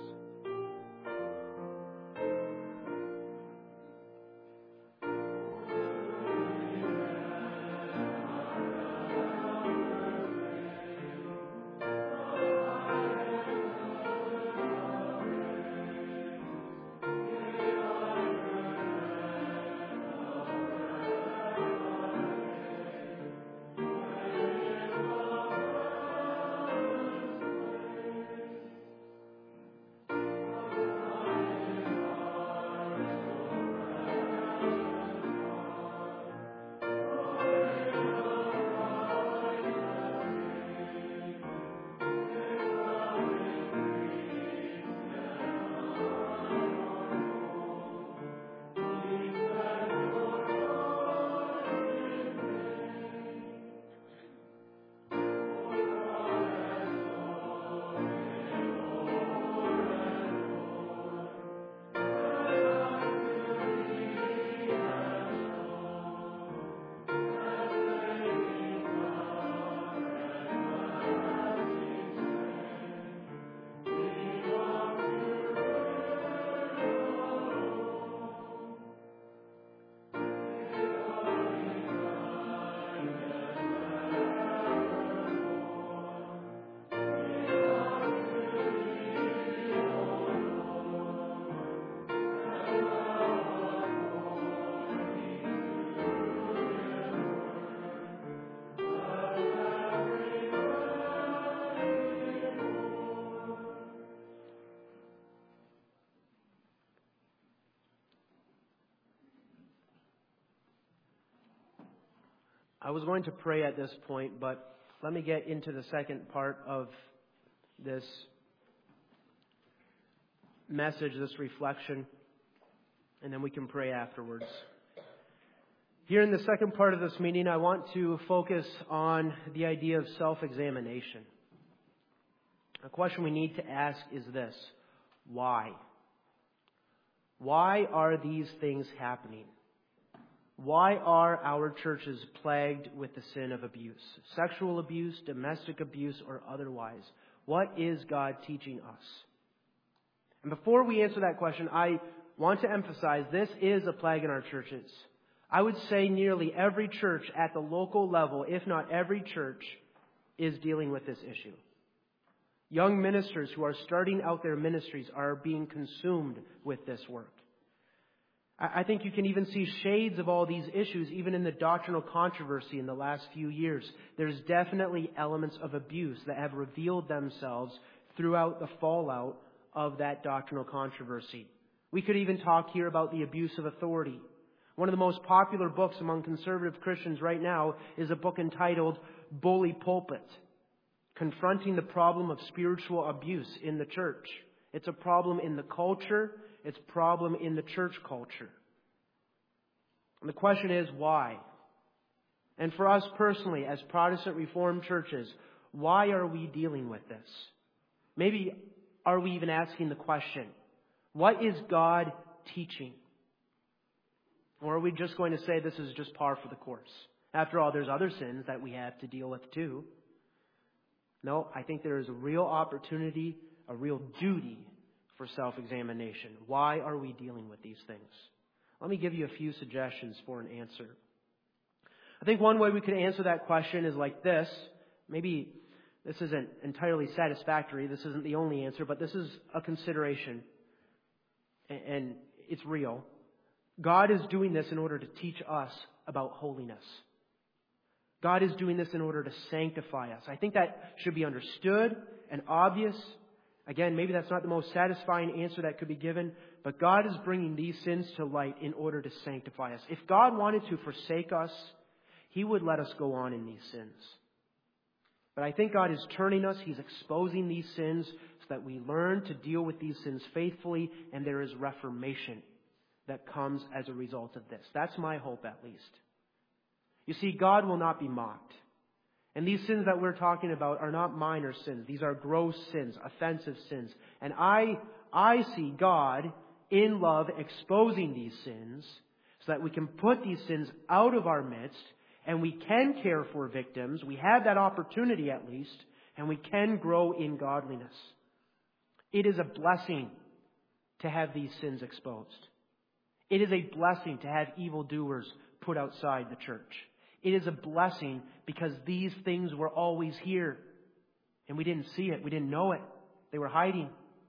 I was going to pray at this point, but let me get into the second part of this message, this reflection, and then we can pray afterwards. Here in the second part of this meeting, I want to focus on the idea of self-examination. A question we need to ask is this: why? Why are these things happening? Why are our churches plagued with the sin of abuse? Sexual abuse, domestic abuse, or otherwise? What is God teaching us? And before we answer that question, I want to emphasize this is a plague in our churches. I would say nearly every church at the local level, if not every church, is dealing with this issue. Young ministers who are starting out their ministries are being consumed with this work. I think you can even see shades of all these issues even in the doctrinal controversy in the last few years. There's definitely elements of abuse that have revealed themselves throughout the fallout of that doctrinal controversy. We could even talk here about the abuse of authority. One of the most popular books among conservative Christians right now is a book entitled Bully Pulpit, confronting the problem of spiritual abuse in the church. It's a problem in the culture. It's a problem in the church culture. And the question is, why? And for us personally, as Protestant Reformed churches, why are we dealing with this? Maybe are we even asking the question, what is God teaching? Or are we just going to say this is just par for the course? After all, there's other sins that we have to deal with too. No, I think there is a real opportunity, a real duty for self-examination. Why are we dealing with these things? Let me give you a few suggestions for an answer. I think one way we could answer that question is like this. Maybe this isn't entirely satisfactory. This isn't the only answer, but this is a consideration. And it's real. God is doing this in order to teach us about holiness. God is doing this in order to sanctify us. I think that should be understood and obvious. Again, maybe that's not the most satisfying answer that could be given, but God is bringing these sins to light in order to sanctify us. If God wanted to forsake us, He would let us go on in these sins. But I think God is turning us. He's exposing these sins so that we learn to deal with these sins faithfully, and there is reformation that comes as a result of this. That's my hope, at least. You see, God will not be mocked. And these sins that we're talking about are not minor sins. These are gross sins, offensive sins. And I, I see God in love exposing these sins so that we can put these sins out of our midst and we can care for victims. We have that opportunity at least, and we can grow in godliness. It is a blessing to have these sins exposed. It is a blessing to have evildoers put outside the church. It is a blessing because these things were always here. And we didn't see it. We didn't know it. They were hiding.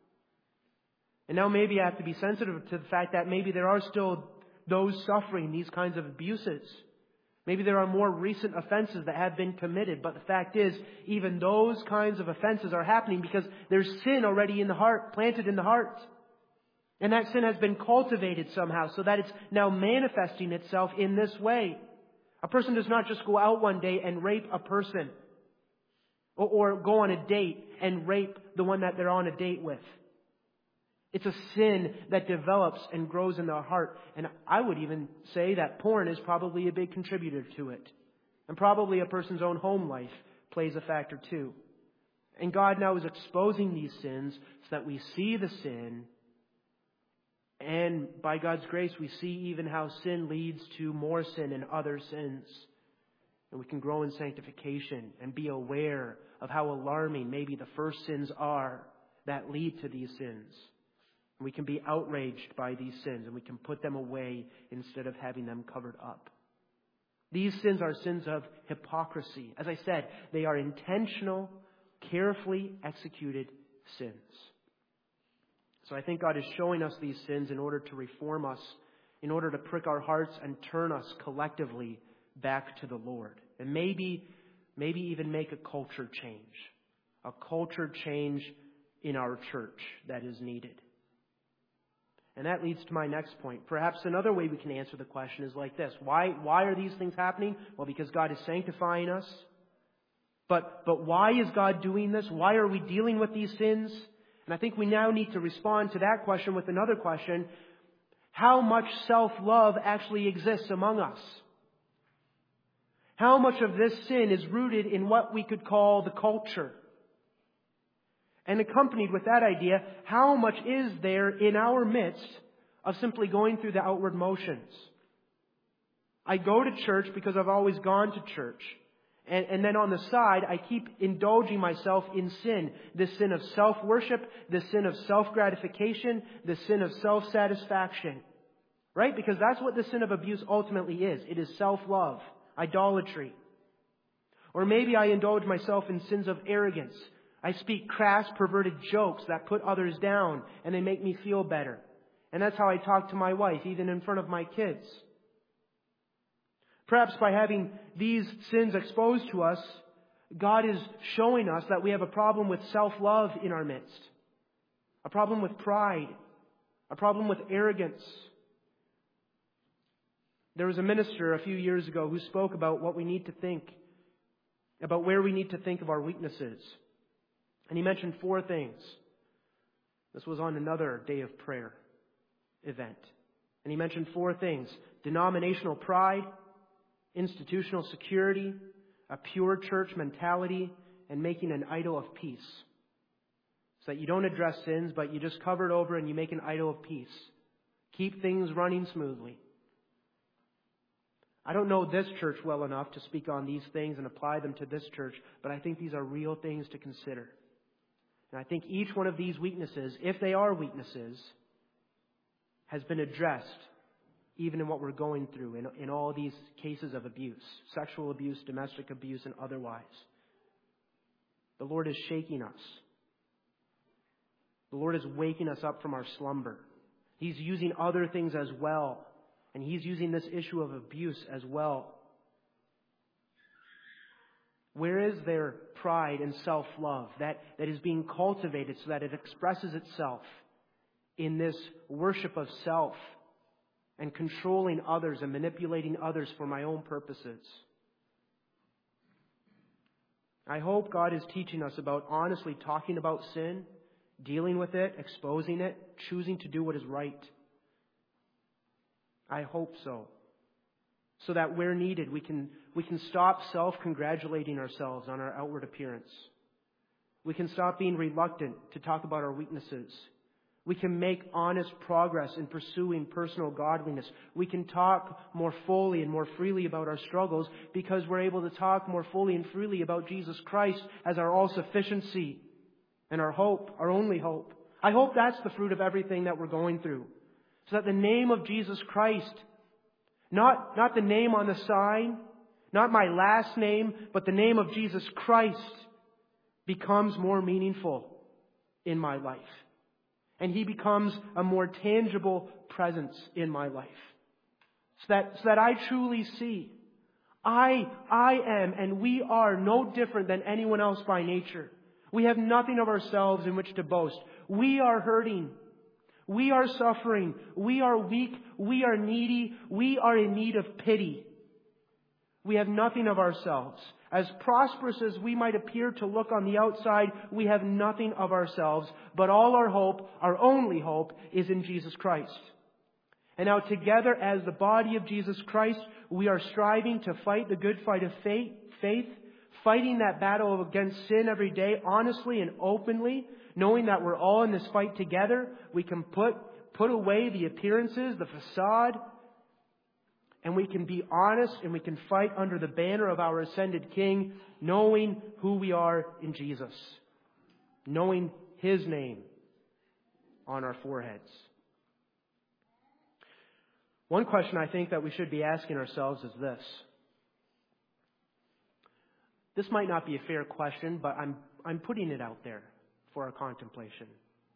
And now maybe I have to be sensitive to the fact that maybe there are still those suffering these kinds of abuses. Maybe there are more recent offenses that have been committed. But the fact is, even those kinds of offenses are happening because there's sin already in the heart, planted in the heart. And that sin has been cultivated somehow so that it's now manifesting itself in this way. A person does not just go out one day and rape a person or, or go on a date and rape the one that they're on a date with. It's a sin that develops and grows in their heart. And I would even say that porn is probably a big contributor to it. And probably a person's own home life plays a factor too. And God now is exposing these sins so that we see the sin. And by God's grace, we see even how sin leads to more sin and other sins. And we can grow in sanctification and be aware of how alarming maybe the first sins are that lead to these sins. And we can be outraged by these sins and we can put them away instead of having them covered up. These sins are sins of hypocrisy. As I said, they are intentional, carefully executed sins. So I think God is showing us these sins in order to reform us, in order to prick our hearts and turn us collectively back to the Lord. And maybe, maybe even make a culture change. A culture change in our church that is needed. And that leads to my next point. Perhaps another way we can answer the question is like this. Why, why are these things happening? Well, because God is sanctifying us. But, but why is God doing this? Why are we dealing with these sins? And I think we now need to respond to that question with another question. How much self-love actually exists among us? How much of this sin is rooted in what we could call the culture? And accompanied with that idea, how much is there in our midst of simply going through the outward motions? I go to church because I've always gone to church. And, and then on the side, I keep indulging myself in sin. This sin of self-worship, this sin of self-gratification, this sin of self-satisfaction. Right? Because that's what the sin of abuse ultimately is. It is self-love, idolatry. Or maybe I indulge myself in sins of arrogance. I speak crass, perverted jokes that put others down and they make me feel better. And that's how I talk to my wife, even in front of my kids. Perhaps by having these sins exposed to us, God is showing us that we have a problem with self-love in our midst. A problem with pride. A problem with arrogance. There was a minister a few years ago who spoke about what we need to think, about where we need to think of our weaknesses. And he mentioned four things. This was on another day of prayer event. And he mentioned four things. Denominational pride, institutional security, a pure church mentality, and making an idol of peace. So that you don't address sins, but you just cover it over and you make an idol of peace. Keep things running smoothly. I don't know this church well enough to speak on these things and apply them to this church, but I think these are real things to consider. And I think each one of these weaknesses, if they are weaknesses, has been addressed even in what we're going through in, in all these cases of abuse, sexual abuse, domestic abuse, and otherwise. The Lord is shaking us. The Lord is waking us up from our slumber. He's using other things as well. And He's using this issue of abuse as well. Where is there pride and self-love that, that is being cultivated so that it expresses itself in this worship of self and controlling others and manipulating others for my own purposes? I hope God is teaching us about honestly talking about sin, dealing with it, exposing it, choosing to do what is right. I hope so. So that where needed, we can, we can stop self-congratulating ourselves on our outward appearance. We can stop being reluctant to talk about our weaknesses. We can make honest progress in pursuing personal godliness. We can talk more fully and more freely about our struggles because we're able to talk more fully and freely about Jesus Christ as our all-sufficiency and our hope, our only hope. I hope that's the fruit of everything that we're going through. So that the name of Jesus Christ, not, not the name on the sign, not my last name, but the name of Jesus Christ becomes more meaningful in my life. And He becomes a more tangible presence in my life. So that, so that I truly see, I, I am and we are no different than anyone else by nature. We have nothing of ourselves in which to boast. We are hurting. We are suffering. We are weak. We are needy. We are in need of pity. We have nothing of ourselves. As prosperous as we might appear to look on the outside, we have nothing of ourselves. But all our hope, our only hope, is in Jesus Christ. And now together as the body of Jesus Christ, we are striving to fight the good fight of faith, faith, fighting that battle against sin every day, honestly and openly, knowing that we're all in this fight together. We can put, put away the appearances, the facade, and we can be honest and we can fight under the banner of our ascended King, knowing who we are in Jesus, knowing His name on our foreheads. One question I think that we should be asking ourselves is this. This might not be a fair question, but I'm, I'm putting it out there for our contemplation.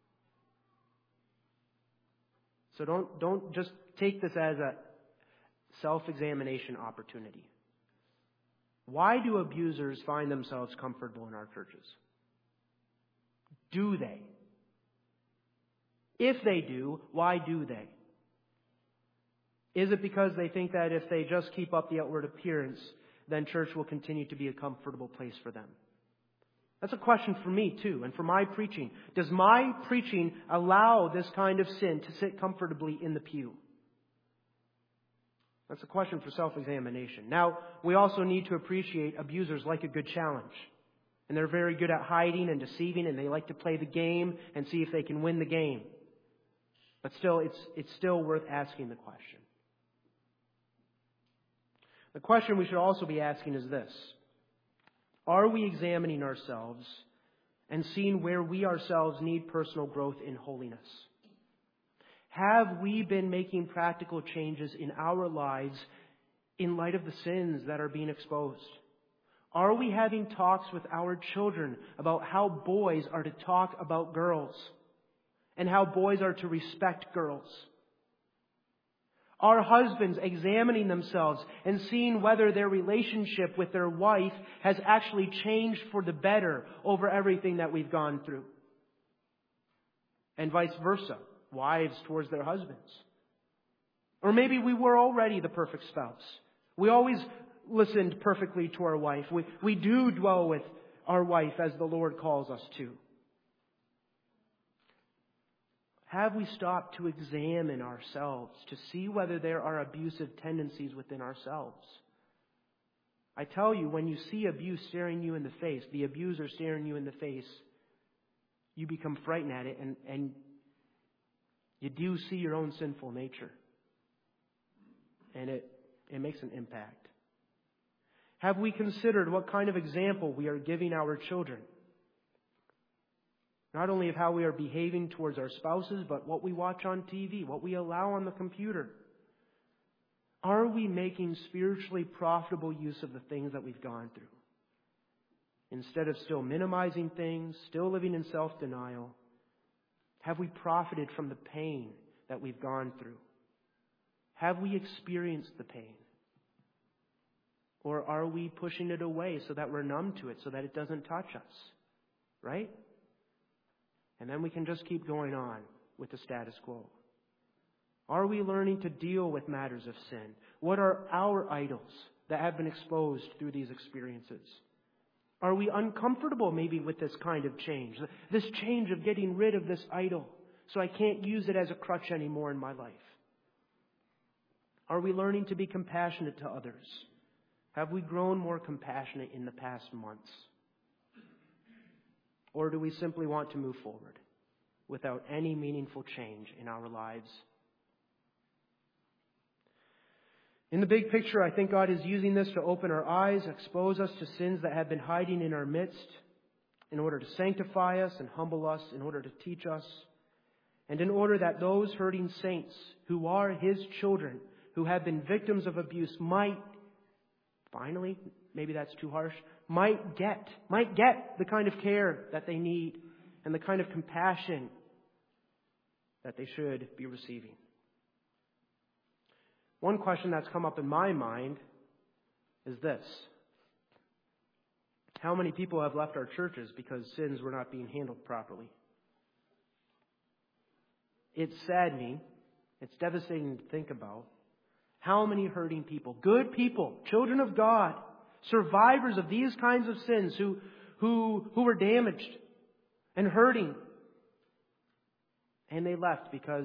So don't, don't just take this as a self-examination opportunity. Why do abusers find themselves comfortable in our churches? Do they? If they do, why do they? Is it because they think that if they just keep up the outward appearance, then church will continue to be a comfortable place for them? That's a question for me too, and for my preaching. Does my preaching allow this kind of sin to sit comfortably in the pew? That's a question for self-examination. Now, we also need to appreciate abusers like a good challenge. And they're very good at hiding and deceiving, and they like to play the game and see if they can win the game. But still, it's, it's still worth asking the question. The question we should also be asking is this: are we examining ourselves and seeing where we ourselves need personal growth in holiness? Have we been making practical changes in our lives in light of the sins that are being exposed? Are we having talks with our children about how boys are to talk about girls and how boys are to respect girls? Are husbands examining themselves and seeing whether their relationship with their wife has actually changed for the better over everything that we've gone through? And vice versa, wives towards their husbands. Or maybe we were already the perfect spouse. We always listened perfectly to our wife. We, we do dwell with our wife as the Lord calls us to. Have we stopped to examine ourselves to see whether there are abusive tendencies within ourselves? I tell you, when you see abuse staring you in the face, the abuser staring you in the face, you become frightened at it, and, and you do see your own sinful nature. And it, it makes an impact. Have we considered what kind of example we are giving our children? Not only of how we are behaving towards our spouses, but what we watch on T V, what we allow on the computer. Are we making spiritually profitable use of the things that we've gone through? Instead of still minimizing things, still living in self-denial, have we profited from the pain that we've gone through? Have we experienced the pain? Or are we pushing it away so that we're numb to it, so that it doesn't touch us? Right? And then we can just keep going on with the status quo. Are we learning to deal with matters of sin? What are our idols that have been exposed through these experiences? Are we uncomfortable maybe with this kind of change? This change of getting rid of this idol so I can't use it as a crutch anymore in my life? Are we learning to be compassionate to others? Have we grown more compassionate in the past months? Or do we simply want to move forward without any meaningful change in our lives? In the big picture, I think God is using this to open our eyes, expose us to sins that have been hiding in our midst, in order to sanctify us and humble us, in order to teach us, and in order that those hurting saints who are His children, who have been victims of abuse, might finally, maybe that's too harsh, might get, might get the kind of care that they need and the kind of compassion that they should be receiving. One question that's come up in my mind is this: how many people have left our churches because sins were not being handled properly? It's saddening, it's devastating to think about. How many hurting people, good people, children of God, survivors of these kinds of sins who, who, who were damaged and hurting, and they left because,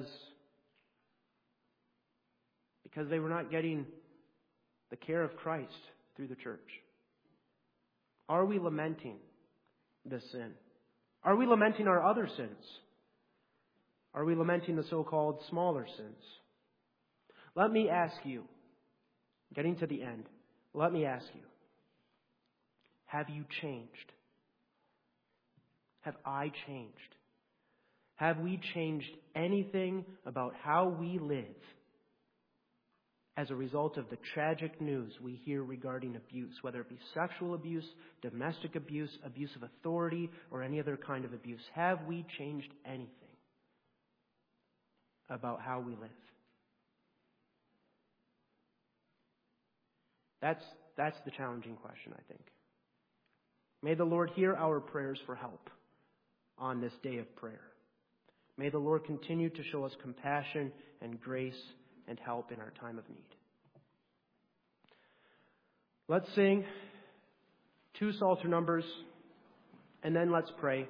because they were not getting the care of Christ through the church. Are we lamenting this sin? Are we lamenting our other sins? Are we lamenting the so-called smaller sins? Let me ask you, getting to the end, let me ask you, have you changed? Have I changed? Have we changed anything about how we live as a result of the tragic news we hear regarding abuse, whether it be sexual abuse, domestic abuse, abuse of authority, or any other kind of abuse? Have we changed anything about how we live? That's, that's the challenging question, I think. May the Lord hear our prayers for help on this day of prayer. May the Lord continue to show us compassion and grace and help in our time of need. Let's sing two Psalter numbers, and then let's pray.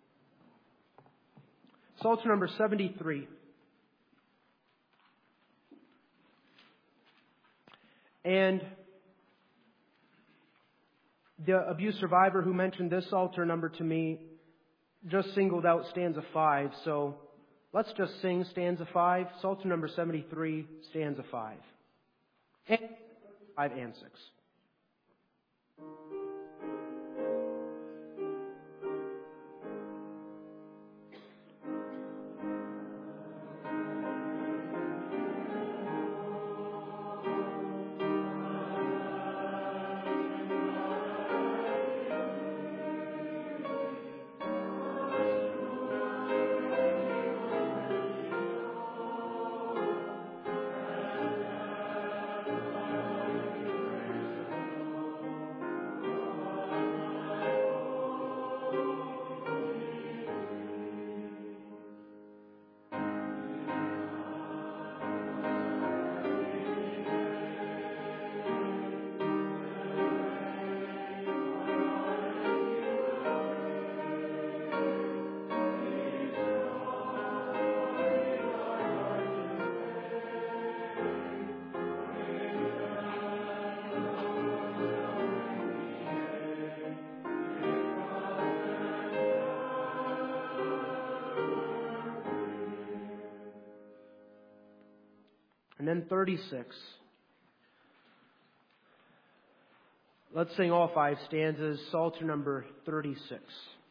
Psalter number seventy-three. And the abuse survivor who mentioned this Psalter number to me just singled out stanza five, so let's just sing stanza five, Psalter number seventy-three, stanza five. And five and six. And then thirty-six. Let's sing all five stanzas. Psalter number thirty-six.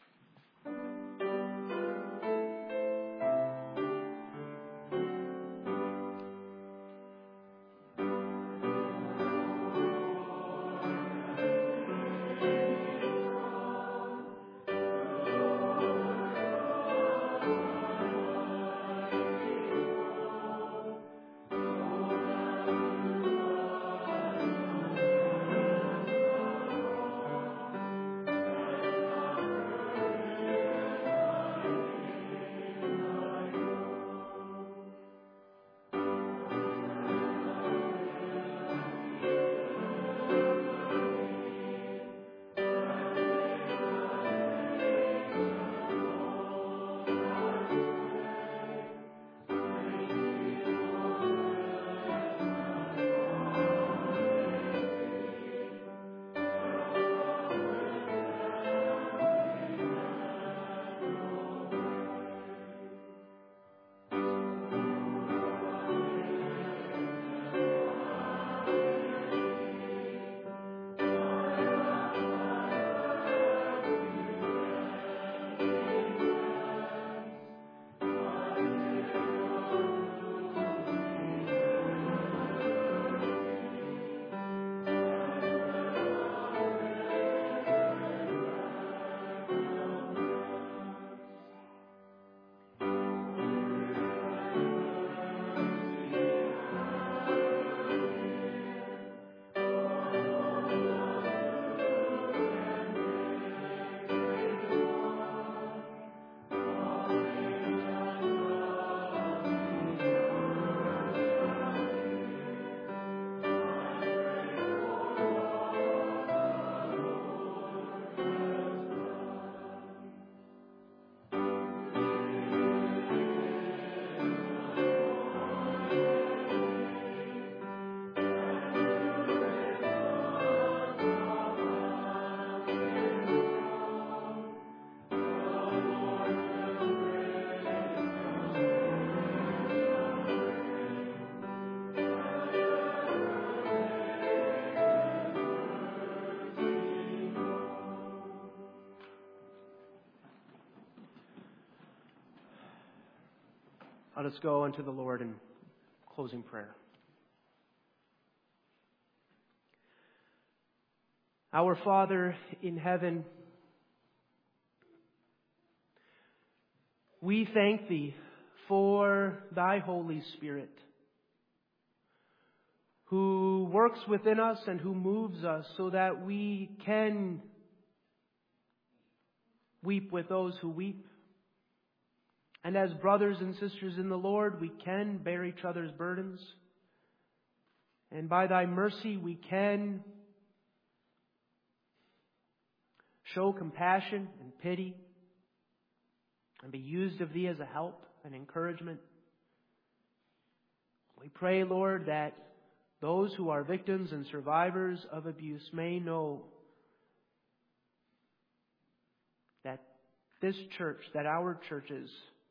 Let us go unto the Lord in closing prayer. Our Father in heaven, we thank Thee for Thy Holy Spirit, who works within us and who moves us so that we can weep with those who weep And as brothers and sisters in the Lord, we can bear each other's burdens. And by Thy mercy, we can show compassion and pity and be used of Thee as a help and encouragement. We pray, Lord, that those who are victims and survivors of abuse may know that this church, that our churches,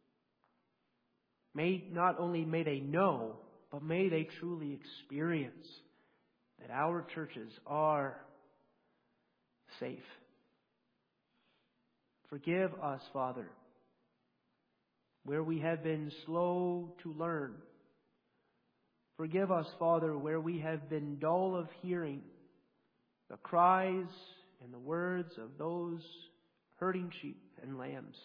may not only may they know, but may they truly experience that our churches are safe. Forgive us, Father, where we have been slow to learn. Forgive us, Father, where we have been dull of hearing the cries and the words of those herding sheep and lambs.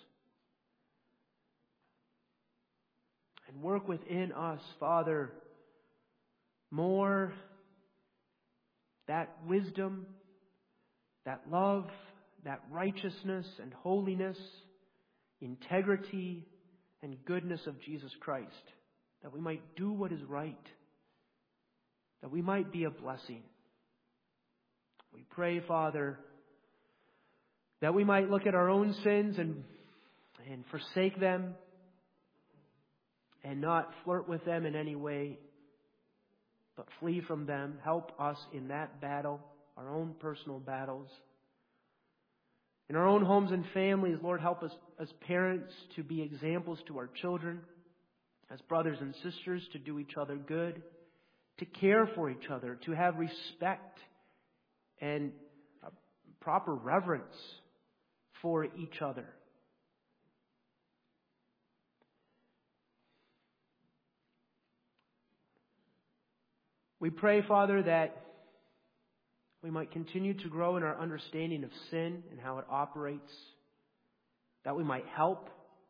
And work within us, Father, more that wisdom, that love, that righteousness and holiness, integrity and goodness of Jesus Christ, that we might do what is right, that we might be a blessing. We pray, Father, that we might look at our own sins and, and forsake them and not flirt with them in any way, but flee from them. Help us in that battle, our own personal battles. In our own homes and families, Lord, help us as parents to be examples to our children, as brothers and sisters to do each other good, to care for each other, to have respect and proper reverence for each other. We pray, Father, that we might continue to grow in our understanding of sin and how it operates, that we might help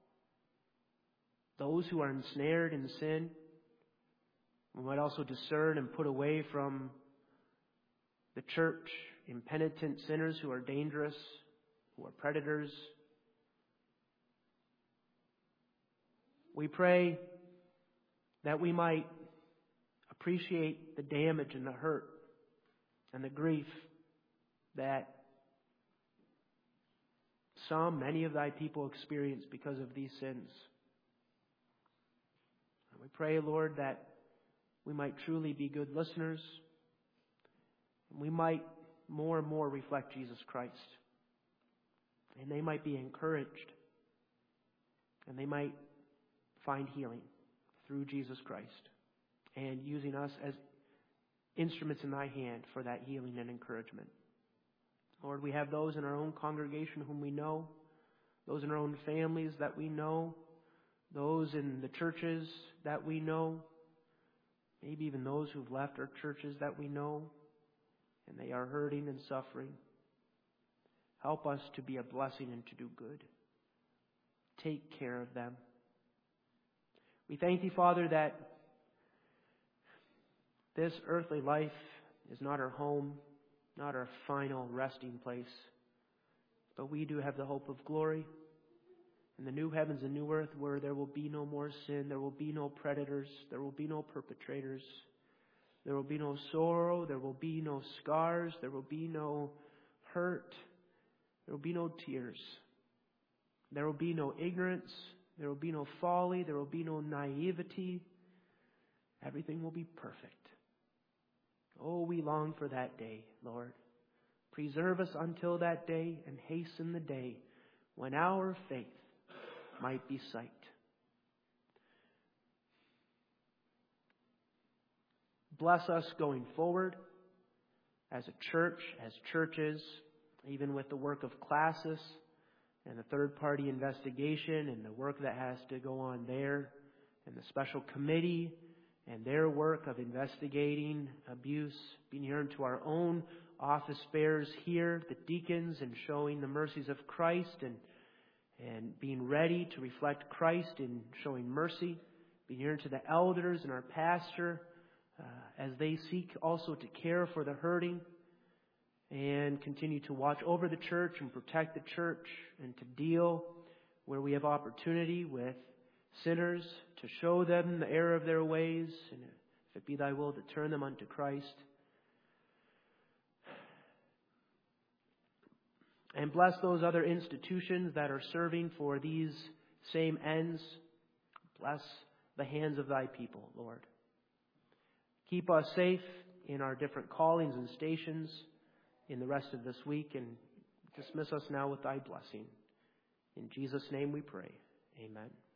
those who are ensnared in sin. We might also discern and put away from the church impenitent sinners who are dangerous, who are predators. We pray that we might appreciate the damage and the hurt and the grief that some, many of Thy people experience because of these sins. And we pray, Lord, that we might truly be good listeners, and we might more and more reflect Jesus Christ, and they might be encouraged, and they might find healing through Jesus Christ, and using us as instruments in Thy hand for that healing and encouragement. Lord, we have those in our own congregation whom we know, those in our own families that we know, those in the churches that we know, maybe even those who've left our churches that we know, and they are hurting and suffering. Help us to be a blessing and to do good. Take care of them. We thank Thee, Father, that this earthly life is not our home, not our final resting place, but we do have the hope of glory in the new heavens and new earth, where there will be no more sin, there will be no predators, there will be no perpetrators, there will be no sorrow, there will be no scars, there will be no hurt, there will be no tears, there will be no ignorance, there will be no folly, there will be no naivety. Everything will be perfect. Oh, we long for that day, Lord. Preserve us until that day, and hasten the day when our faith might be sight. Bless us going forward as a church, as churches, even with the work of classes and the third-party investigation and the work that has to go on there, and the special committee and their work of investigating abuse, being here into our own office bearers here, the deacons, and showing the mercies of Christ, and and being ready to reflect Christ in showing mercy, being here to the elders and our pastor uh, as they seek also to care for the hurting and continue to watch over the church and protect the church, and to deal where we have opportunity with sinners, to show them the error of their ways, and if it be thy will, to turn them unto Christ. And bless those other institutions that are serving for these same ends. Bless the hands of thy people, Lord. Keep us safe in our different callings and stations in the rest of this week, and dismiss us now with thy blessing. In Jesus' name we pray. Amen.